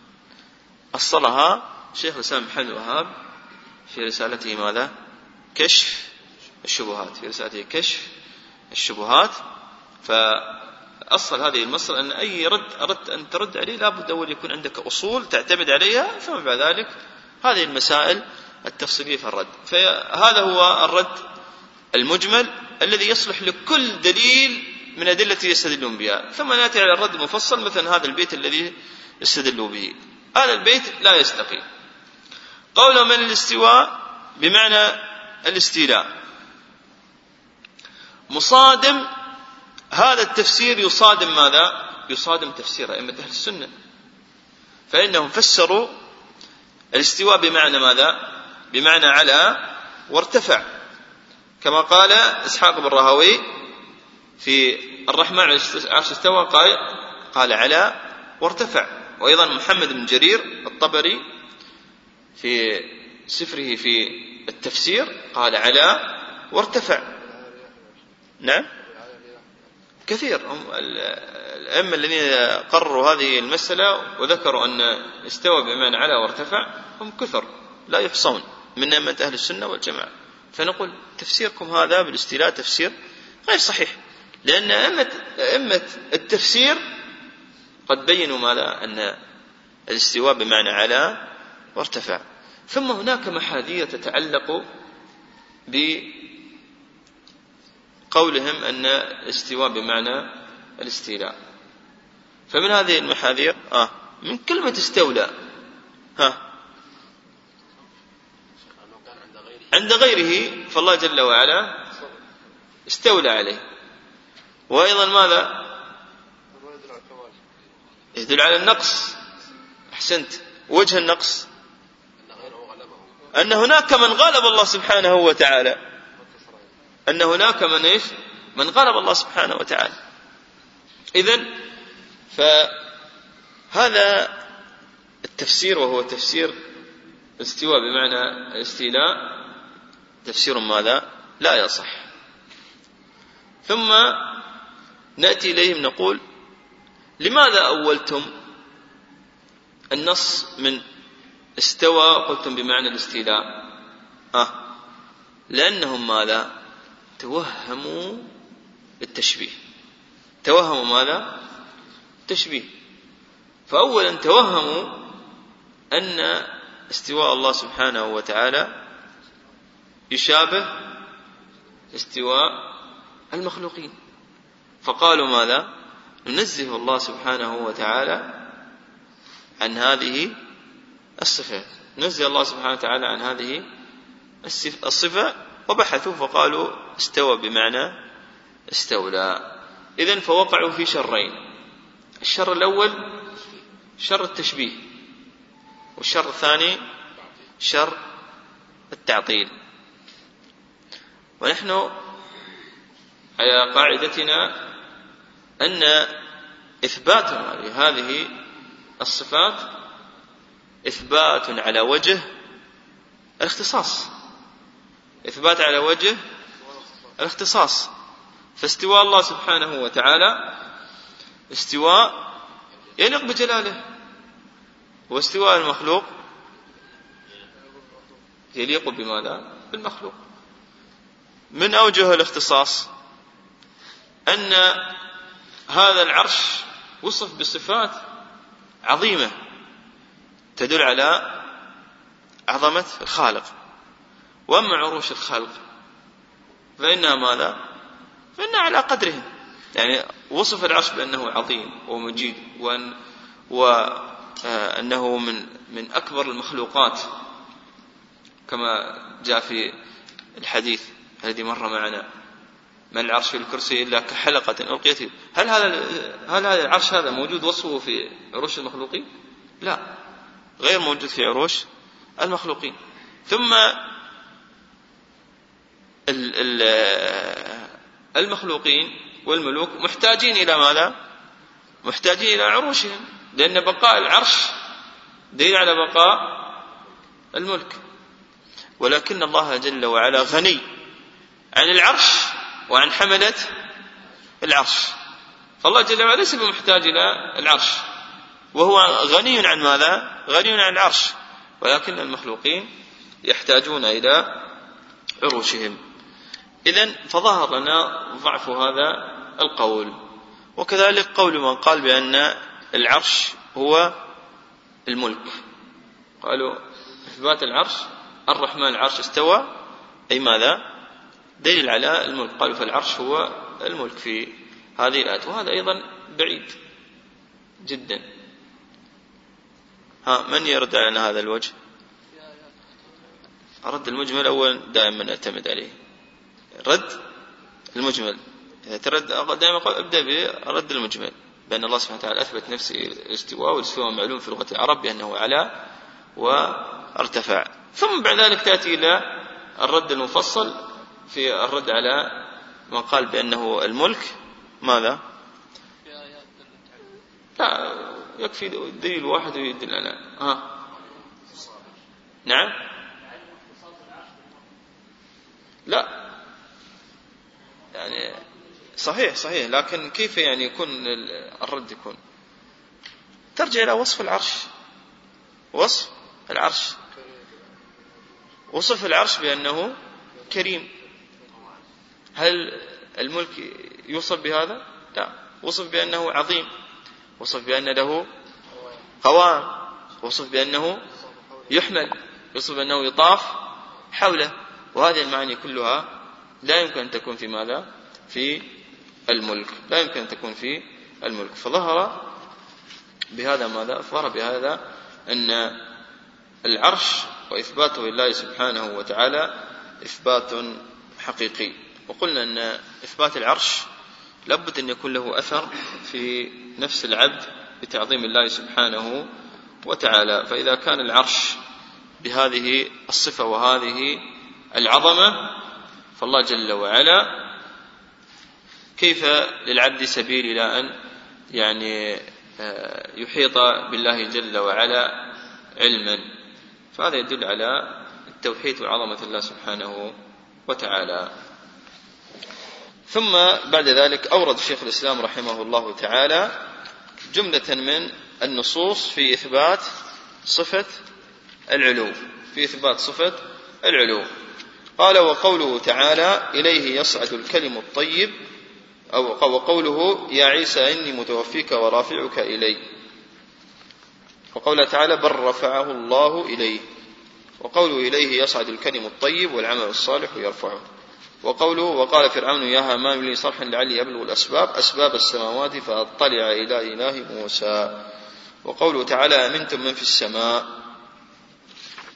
أصلها شيخ الإسلام محمد بن الوهاب في رسالته ماذا؟ كشف الشبهات، في رسالته كشف الشبهات. فأصل هذه المسألة أن أي رد أردت أن ترد عليه لابد أول يكون عندك أصول تعتمد عليها، ثم بعد ذلك هذه المسائل التفصيلية في الرد. فهذا هو الرد المجمل الذي يصلح لكل دليل من أدلة يستدلون بها. ثم نأتي على الرد المفصل، مثل هذا البيت الذي يستدلوا به. هذا البيت لا يستقيم. قول من الاستواء بمعنى الاستيلاء مصادم، هذا التفسير يصادم ماذا؟ يصادم تفسير أئمة أهل السنة، فإنهم فسروا الاستواء بمعنى ماذا؟ بمعنى على وارتفع، كما قال إسحاق بن راهوي في الرحمن على العرش استوى قال قال على وارتفع. وأيضا محمد بن جرير الطبري في سفره في التفسير قال على وارتفع. نعم، كثير هم الأئمة الذين قرروا هذه المسألة وذكروا أن استوى بمعنى على وارتفع هم كثر لا يحصون من أئمة أهل السنة والجماعة. فنقول تفسيركم هذا بالاستيلاء تفسير غير صحيح، لأن أئمة التفسير قد بينوا ماذا؟ أن الاستواء بمعنى على وارتفع. ثم هناك محاذير تتعلق بقولهم أن الاستواء بمعنى الاستيلاء. فمن هذه المحاذير آه من كلمة استولى ها عند غيره، فالله جل وعلا استولى عليه. وأيضا ماذا؟ يدل على النقص. أحسنت. وجه النقص أن هناك من غلب الله سبحانه وتعالى، أن هناك من إيش؟ من غلب الله سبحانه وتعالى. إذن فهذا التفسير وهو تفسير الاستواء بمعنى الاستيلاء تفسير ماذا؟ لا يصح. ثم نأتي إليهم نقول لماذا أولتم النص من استوى قلتم بمعنى الاستيلاء؟ آه لأنهم ماذا؟ توهموا التشبيه. توهموا ماذا؟ التشبيه. فأولا توهموا أن استواء الله سبحانه وتعالى يشابه استواء المخلوقين، فقالوا ماذا؟ ننزه الله سبحانه وتعالى عن هذه الصفات. نزه الله سبحانه وتعالى عن هذه الصفة، وبحثوا فقالوا استوى بمعنى استولى. إذن فوقعوا في شرين: الشر الأول شر التشبيه، والشر الثاني شر التعطيل. ونحن على قاعدتنا أن إثباتنا لهذه الصفات إثبات على وجه الاختصاص، إثبات على وجه الاختصاص. فاستواء الله سبحانه وتعالى استواء يليق بجلاله، واستواء المخلوق يليق بماذا؟ بالمخلوق. من أوجه الاختصاص أن هذا العرش وصف بصفات عظيمة تدل على عظمة الخالق، وأما عروش الخلق فإنها ماذا؟ فإنها على قدرهم. يعني وصف العرش بأنه عظيم ومجيد، وأن وأنه من من أكبر المخلوقات كما جاء في الحديث الذي مر معنا: ما العرش في الكرسي إلا كحلقة ألقيت. هل هذا هل هذا العرش هذا موجود وصفه في عروش المخلوقين؟ لا، غير موجود في عروش المخلوقين. ثم المخلوقين والملوك محتاجين إلى ماذا؟ محتاجين إلى عروشهم، لأن بقاء العرش دليل على بقاء الملك. ولكن الله جل وعلا غني عن العرش وعن حملة العرش، فالله جل وعلا ليس بمحتاج إلى العرش، وهو غني عن ماذا؟ غني عن العرش. ولكن المخلوقين يحتاجون إلى عروشهم. إذن فظهر لنا ضعف هذا القول. وكذلك قول من قال بأن العرش هو الملك، قالوا إثبات العرش الرحمن العرش استوى، أي ماذا؟ دليل على الملك. قالوا فالعرش هو الملك في هذه الآية، وهذا أيضا بعيد جدا. ها، من يرد على هذا الوجه؟ رد المجمل أولا دائما نعتمد عليه، رد المجمل. إذا ترد دائما أبدأ برد المجمل، بأن الله سبحانه وتعالى أثبت نفسه الاستواء، والاستواء معلوم في لغة العرب بأنه على وارتفع. ثم بعد ذلك تأتي إلى الرد المفصل في الرد على من قال بأنه الملك. ماذا؟ لا، يكفي دليل واحد ويدل على ها. نعم، لا يعني صحيح صحيح، لكن كيف يعني يكون الرد؟ يكون ترجع إلى وصف العرش، وصف العرش، وصف العرش بأنه كريم. هل الملك يوصف بهذا؟ لا، وصف بأنه عظيم، وصف بأن له قوام، وصف بأنه يحمل، وصف بأنه يطاف حوله. وهذه المعاني كلها لا يمكن أن تكون في ماذا؟ في الملك، لا يمكن أن تكون في الملك. فظهر بهذا ماذا؟ ظهر بهذا أن العرش وإثباته لله سبحانه وتعالى إثبات حقيقي. وقلنا أن إثبات العرش لابد أن يكون له أثر في نفس العبد بتعظيم الله سبحانه وتعالى. فإذا كان العرش بهذه الصفة وهذه العظمة، فالله جل وعلا كيف للعبد سبيل إلى أن يعني يحيط بالله جل وعلا علما؟ فهذا يدل على التوحيد وعظمة الله سبحانه وتعالى. ثم بعد ذلك أورد شيخ الإسلام رحمه الله تعالى جملة من النصوص في إثبات صفة العلو، في إثبات صفة العلو. قال: وقوله تعالى: إليه يصعد الكلم الطيب، أو وقوله: يا عيسى إني متوفيك ورافعك إلي. وقوله تعالى: بل رفعه الله إليه. وقوله: إليه يصعد الكلم الطيب والعمل الصالح يرفعه. وقوله: وقال فرعون يا هامان ابن لي صرحا لعلي أبلغ الأسباب أسباب السماوات فأطلع إلى إله موسى. وقوله تعالى: أمنتم من في السماء.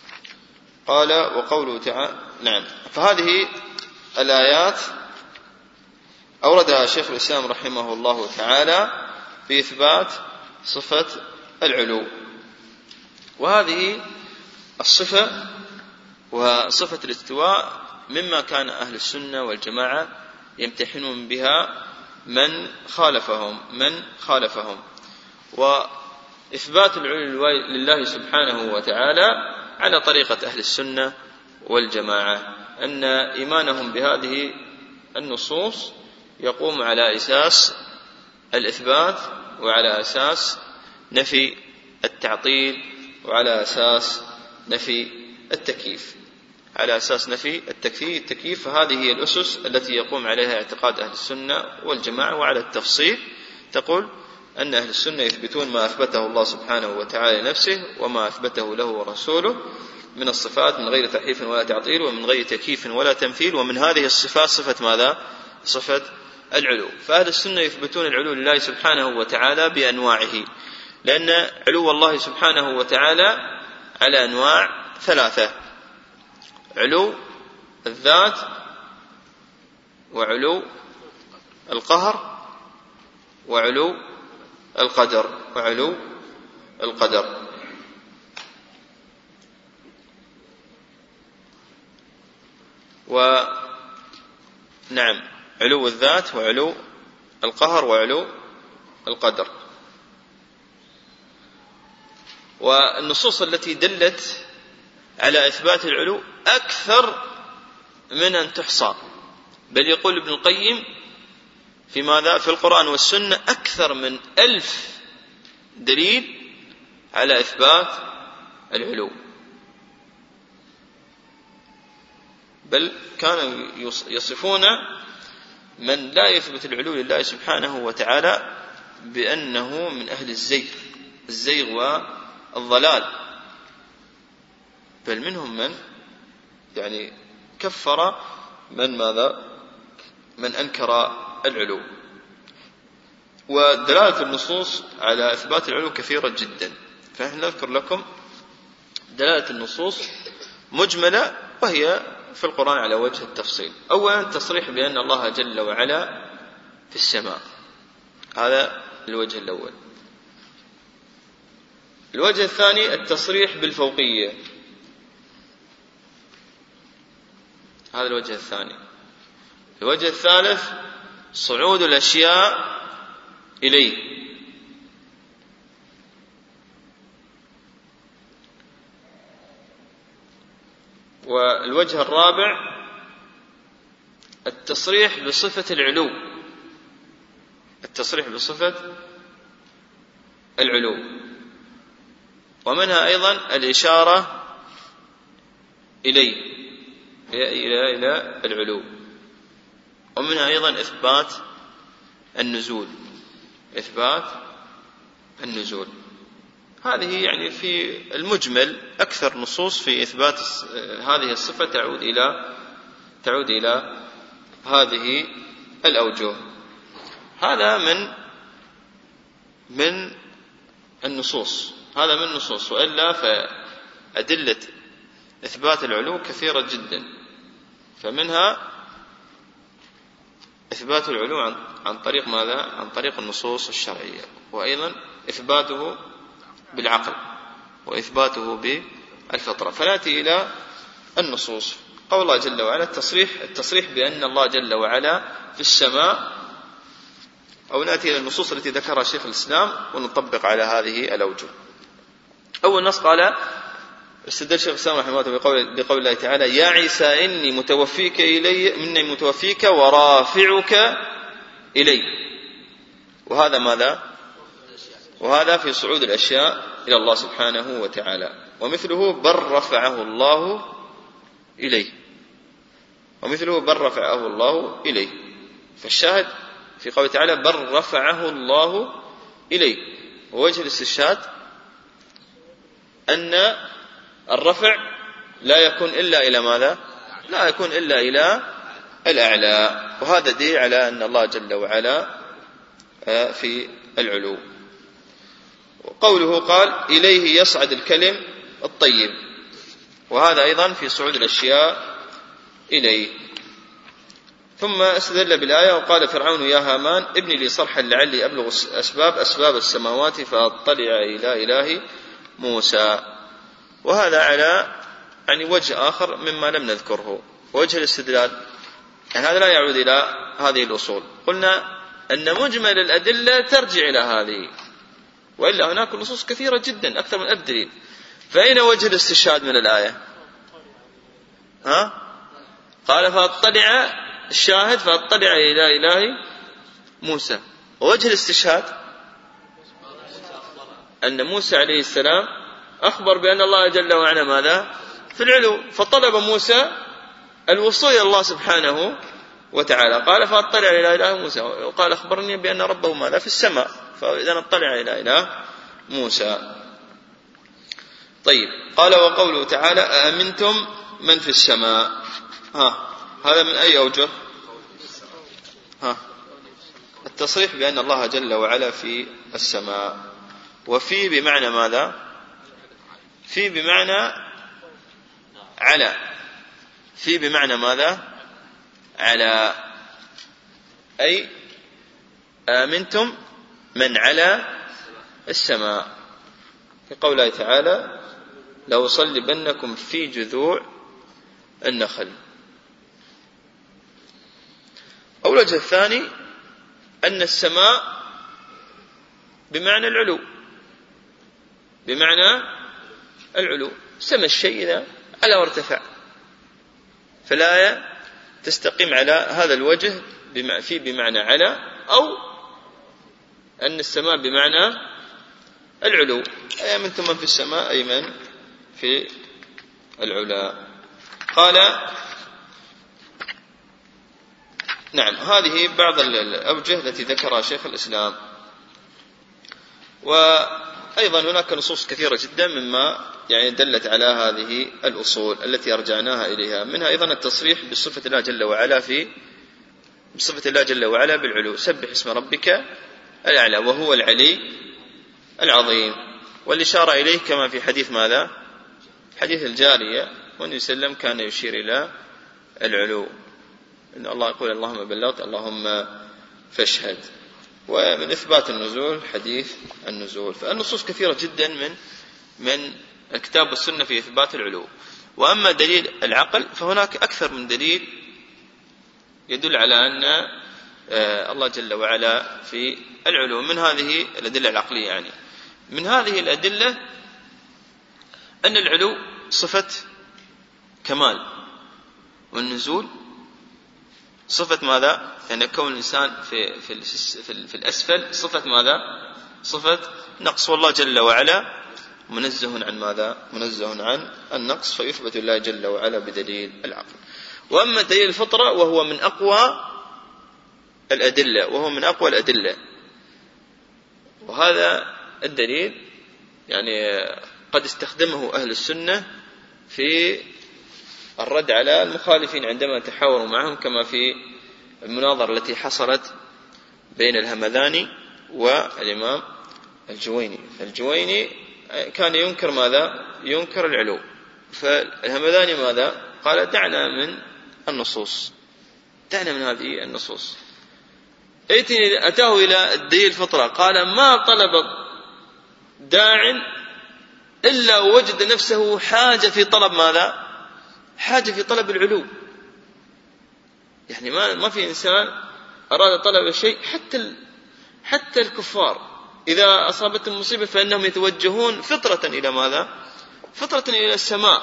قال وقوله تعالى. نعم. فهذه الآيات أوردها شيخ الإسلام رحمه الله تعالى في إثبات صفة العلو، وهذه الصفة وصفة الاستواء مما كان أهل السنة والجماعة يمتحنون بها من خالفهم من خالفهم وإثبات العلو لله سبحانه وتعالى على طريقة أهل السنة والجماعة، أن إيمانهم بهذه النصوص يقوم على أساس الإثبات وعلى أساس نفي التعطيل وعلى أساس نفي التكييف على أساس نفي التكييف التكييف فهذه هي الأسس التي يقوم عليها اعتقاد أهل السنة والجماعة. وعلى التفصيل تقول أن أهل السنة يثبتون ما أثبته الله سبحانه وتعالى لنفسه وما أثبته له ورسوله من الصفات من غير تحريف ولا تعطيل ومن غير تكييف ولا تمثيل، ومن هذه الصفات صفة ماذا؟ صفة العلو. فأهل السنة يثبتون العلو لله سبحانه وتعالى بأنواعه، لأن علو الله سبحانه وتعالى على أنواع ثلاثة: علو الذات، وعلو القهر، وعلو القدر وعلو القدر ونعم علو الذات وعلو القهر وعلو القدر. والنصوص التي دلت على إثبات العلو أكثر من أن تحصى، بل يقول ابن القيم في ماذا؟ في القرآن والسنة أكثر من ألف دليل على إثبات العلو، بل كانوا يصفون من لا يثبت العلو لله سبحانه وتعالى بأنه من أهل الزيغ الزيغ والضلال، بل منهم من يعني كفر من ماذا؟ من أنكر العلو. ودلالة النصوص على إثبات العلو كثيرة جدا، فنحن نذكر لكم دلالة النصوص مجملة وهي في القرآن على وجه التفصيل. أولا التصريح بأن الله جل وعلا في السماء، هذا الوجه الأول. الوجه الثاني التصريح بالفوقية، هذا الوجه الثاني. الوجه الثالث صعود الأشياء إليه. والوجه الرابع التصريح بصفة العلو التصريح بصفة العلو ومنها أيضا الإشارة إليه إلى إلى العلو، ومنها أيضا إثبات النزول إثبات النزول. هذه يعني في المجمل أكثر نصوص في إثبات هذه الصفة تعود إلى تعود إلى هذه الأوجه. هذا من من النصوص هذا من النصوص وإلا فأدلة إثبات العلو كثيرة جدا، فمنها إثبات العلو عن, عن طريق ماذا؟ عن طريق النصوص الشرعية، وأيضا إثباته بالعقل، وإثباته بالفطرة. فنأتي إلى النصوص. قول الله جل وعلا التصريح التصريح بأن الله جل وعلا في السماء، أو نأتي إلى النصوص التي ذكرها شيخ الإسلام ونطبق على هذه الأوجه. أول نص قال استدل شيخ الإسلام رحمه الله بقول, بقول الله تعالى: يا عيسى إني متوفيك إلي مني متوفيك ورافعك إلي. وهذا ماذا؟ وهذا في صعود الأشياء إلى الله سبحانه وتعالى. ومثله بل رفعه الله إليه ومثله بل رفعه الله إليه. فالشاهد في قوله تعالى بل رفعه الله إليه، ووجه الاستشهاد أن الرفع لا يكون إلا إلى ماذا؟ لا يكون إلا إلى الأعلى، وهذا دليل على أن الله جل وعلا في العلو. وقوله قال إليه يصعد الكلم الطيب، وهذا أيضا في صعود الأشياء إليه. ثم استدل بالآية وقال فرعون يا هامان ابن لي صرحا لعلي أبلغ أسباب أسباب السماوات فأطلع إلى إله موسى. وهذا على يعني وجه آخر مما لم نذكره. وجه الاستدلال يعني هذا لا يعود إلى هذه الأصول. قلنا أن مجمل الأدلة ترجع إلى هذه، وإلا هناك نصوص كثيرة جدا أكثر من ألف دليل. فأين وجه الاستشهاد من الآية؟ ها؟ قال فأطلع الشاهد فأطلع إلى إله موسى. ووجه الاستشهاد أن موسى عليه السلام أخبر بأن الله جل وعلا ماذا؟ في العلو، فطلب موسى الوصول إلى الله سبحانه وتعالى. قال فأطلع إلى إله موسى، وقال أخبرني بأن ربه ماذا؟ في السماء، فإذا اطلع إلى إله موسى. طيب، قال وقوله تعالى أأمنتم من في السماء، ها هذا من أي أوجه؟ ها التصريح بأن الله جل وعلا في السماء. وفي بمعنى ماذا؟ في بمعنى على. في بمعنى ماذا؟ على، أي آمنتم من على السماء، في قوله تعالى لأصلبنكم في جذوع النخل. الوجه الثاني أن السماء بمعنى العلو، بمعنى العلو، سمى الشيء إذا على وارتفع، فالآية تستقيم على هذا الوجه في بمعنى على، أو أن السماء بمعنى العلو، أي أمنتم من في السماء أي من في العلا. قال نعم، هذه بعض الأوجه التي ذكرها شيخ الإسلام. وأيضا هناك نصوص كثيرة جدا مما يعني دلت على هذه الأصول التي أرجعناها إليها، منها أيضا التصريح بصفة الله جل وعلا في بصفة الله جل وعلا بالعلو، سبح اسم ربك الأعلى وهو العلي العظيم. والإشارة إليه كما في حديث ماذا؟ حديث الجارية، والنبي صلى الله عليه وسلم كان يشير إلى العلو، إن الله يقول اللهم بلغت اللهم فاشهد. ومن إثبات النزول حديث النزول. فالنصوص كثيرة جدا من من الكتاب والسنة في إثبات العلو. وأما دليل العقل فهناك أكثر من دليل يدل على أن الله جل وعلا في العلو. من هذه الأدلة العقلية يعني من هذه الأدلة أن العلو صفة كمال، والنزول صفة ماذا؟ يعني كون الإنسان في في في الأسفل صفة ماذا؟ صفة نقص، والله جل وعلا منزه عن ماذا؟ منزه عن النقص، فيثبت الله جل وعلا بدليل العقل. وأما دليل الفطرة وهو من أقوى الأدلة، وهو من أقوى الأدلة، وهذا الدليل يعني قد استخدمه أهل السنة في الرد على المخالفين عندما تحاوروا معهم، كما في المناظرة التي حصلت بين الهمذاني والإمام الجويني. الجويني كان ينكر ماذا؟ ينكر العلو، فالهمذاني ماذا؟ قال دعنا من النصوص، دعنا من هذه النصوص. أتاه إلى الدليل الفطرة، قال ما طلب داع إلا وجد نفسه حاجة في طلب ماذا؟ حاجة في طلب العلو. يعني ما ما في إنسان أراد طلب شيء، حتى حتى الكفار إذا أصابتهم مصيبة فإنهم يتوجهون فطرة إلى ماذا؟ فطرة إلى السماء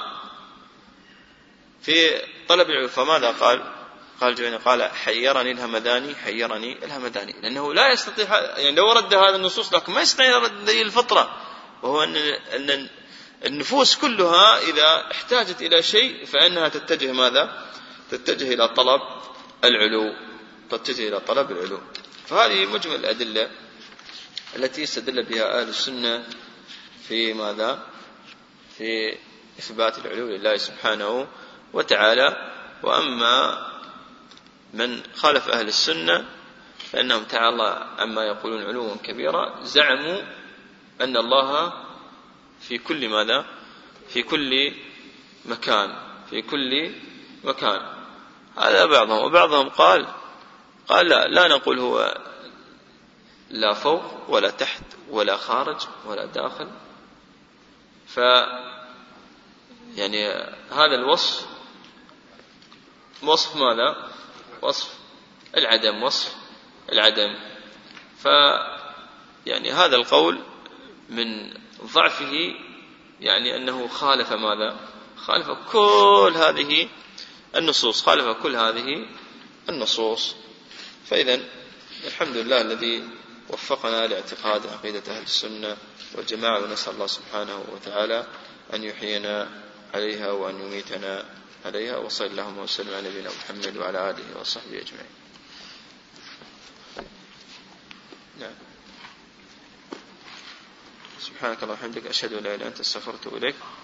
في طلب العلو. فماذا قال؟ قال جويني قال حيرني الهمداني، حيرني الهمداني، لأنه لا يستطيع، يعني لو رد هذا النصوص لكن ما يستطيع يرد دليل الفطرة، وهو أن أن النفوس كلها إذا احتاجت إلى شيء فإنها تتجه ماذا؟ تتجه إلى طلب العلو، تتجه إلى طلب العلو. فهذه مجمل الأدلة التي استدل بها أهل السنة في ماذا؟ في إثبات العلو لله سبحانه وتعالى. وأما من خالف أهل السنة فإنهم تعالى عما يقولون علوا كبيرا، زعموا أن الله في كل ماذا؟ في كل مكان في كل مكان. هذا بعضهم. وبعضهم قال قال لا, لا نقول هو لا فوق ولا تحت ولا خارج ولا داخل. ف يعني هذا الوصف وصف ماذا؟ وصف العدم، وصف العدم. ف يعني هذا القول من ضعفه يعني أنه خالف ماذا؟ خالف كل هذه النصوص، خالف كل هذه النصوص. فإذا الحمد لله الذي وفقنا لاعتقاد عقيدة أهل السنة والجماعة، ونسأل الله سبحانه وتعالى أن يحيينا عليها وأن يميتنا عليها. وصلى اللهم وسلم على نبينا محمد وعلى آله وصحبه أجمعين. نعم. سبحانك اللهم وبحمدك أشهد أن لا إله إلا أنت استغفرك وأتوب إليك.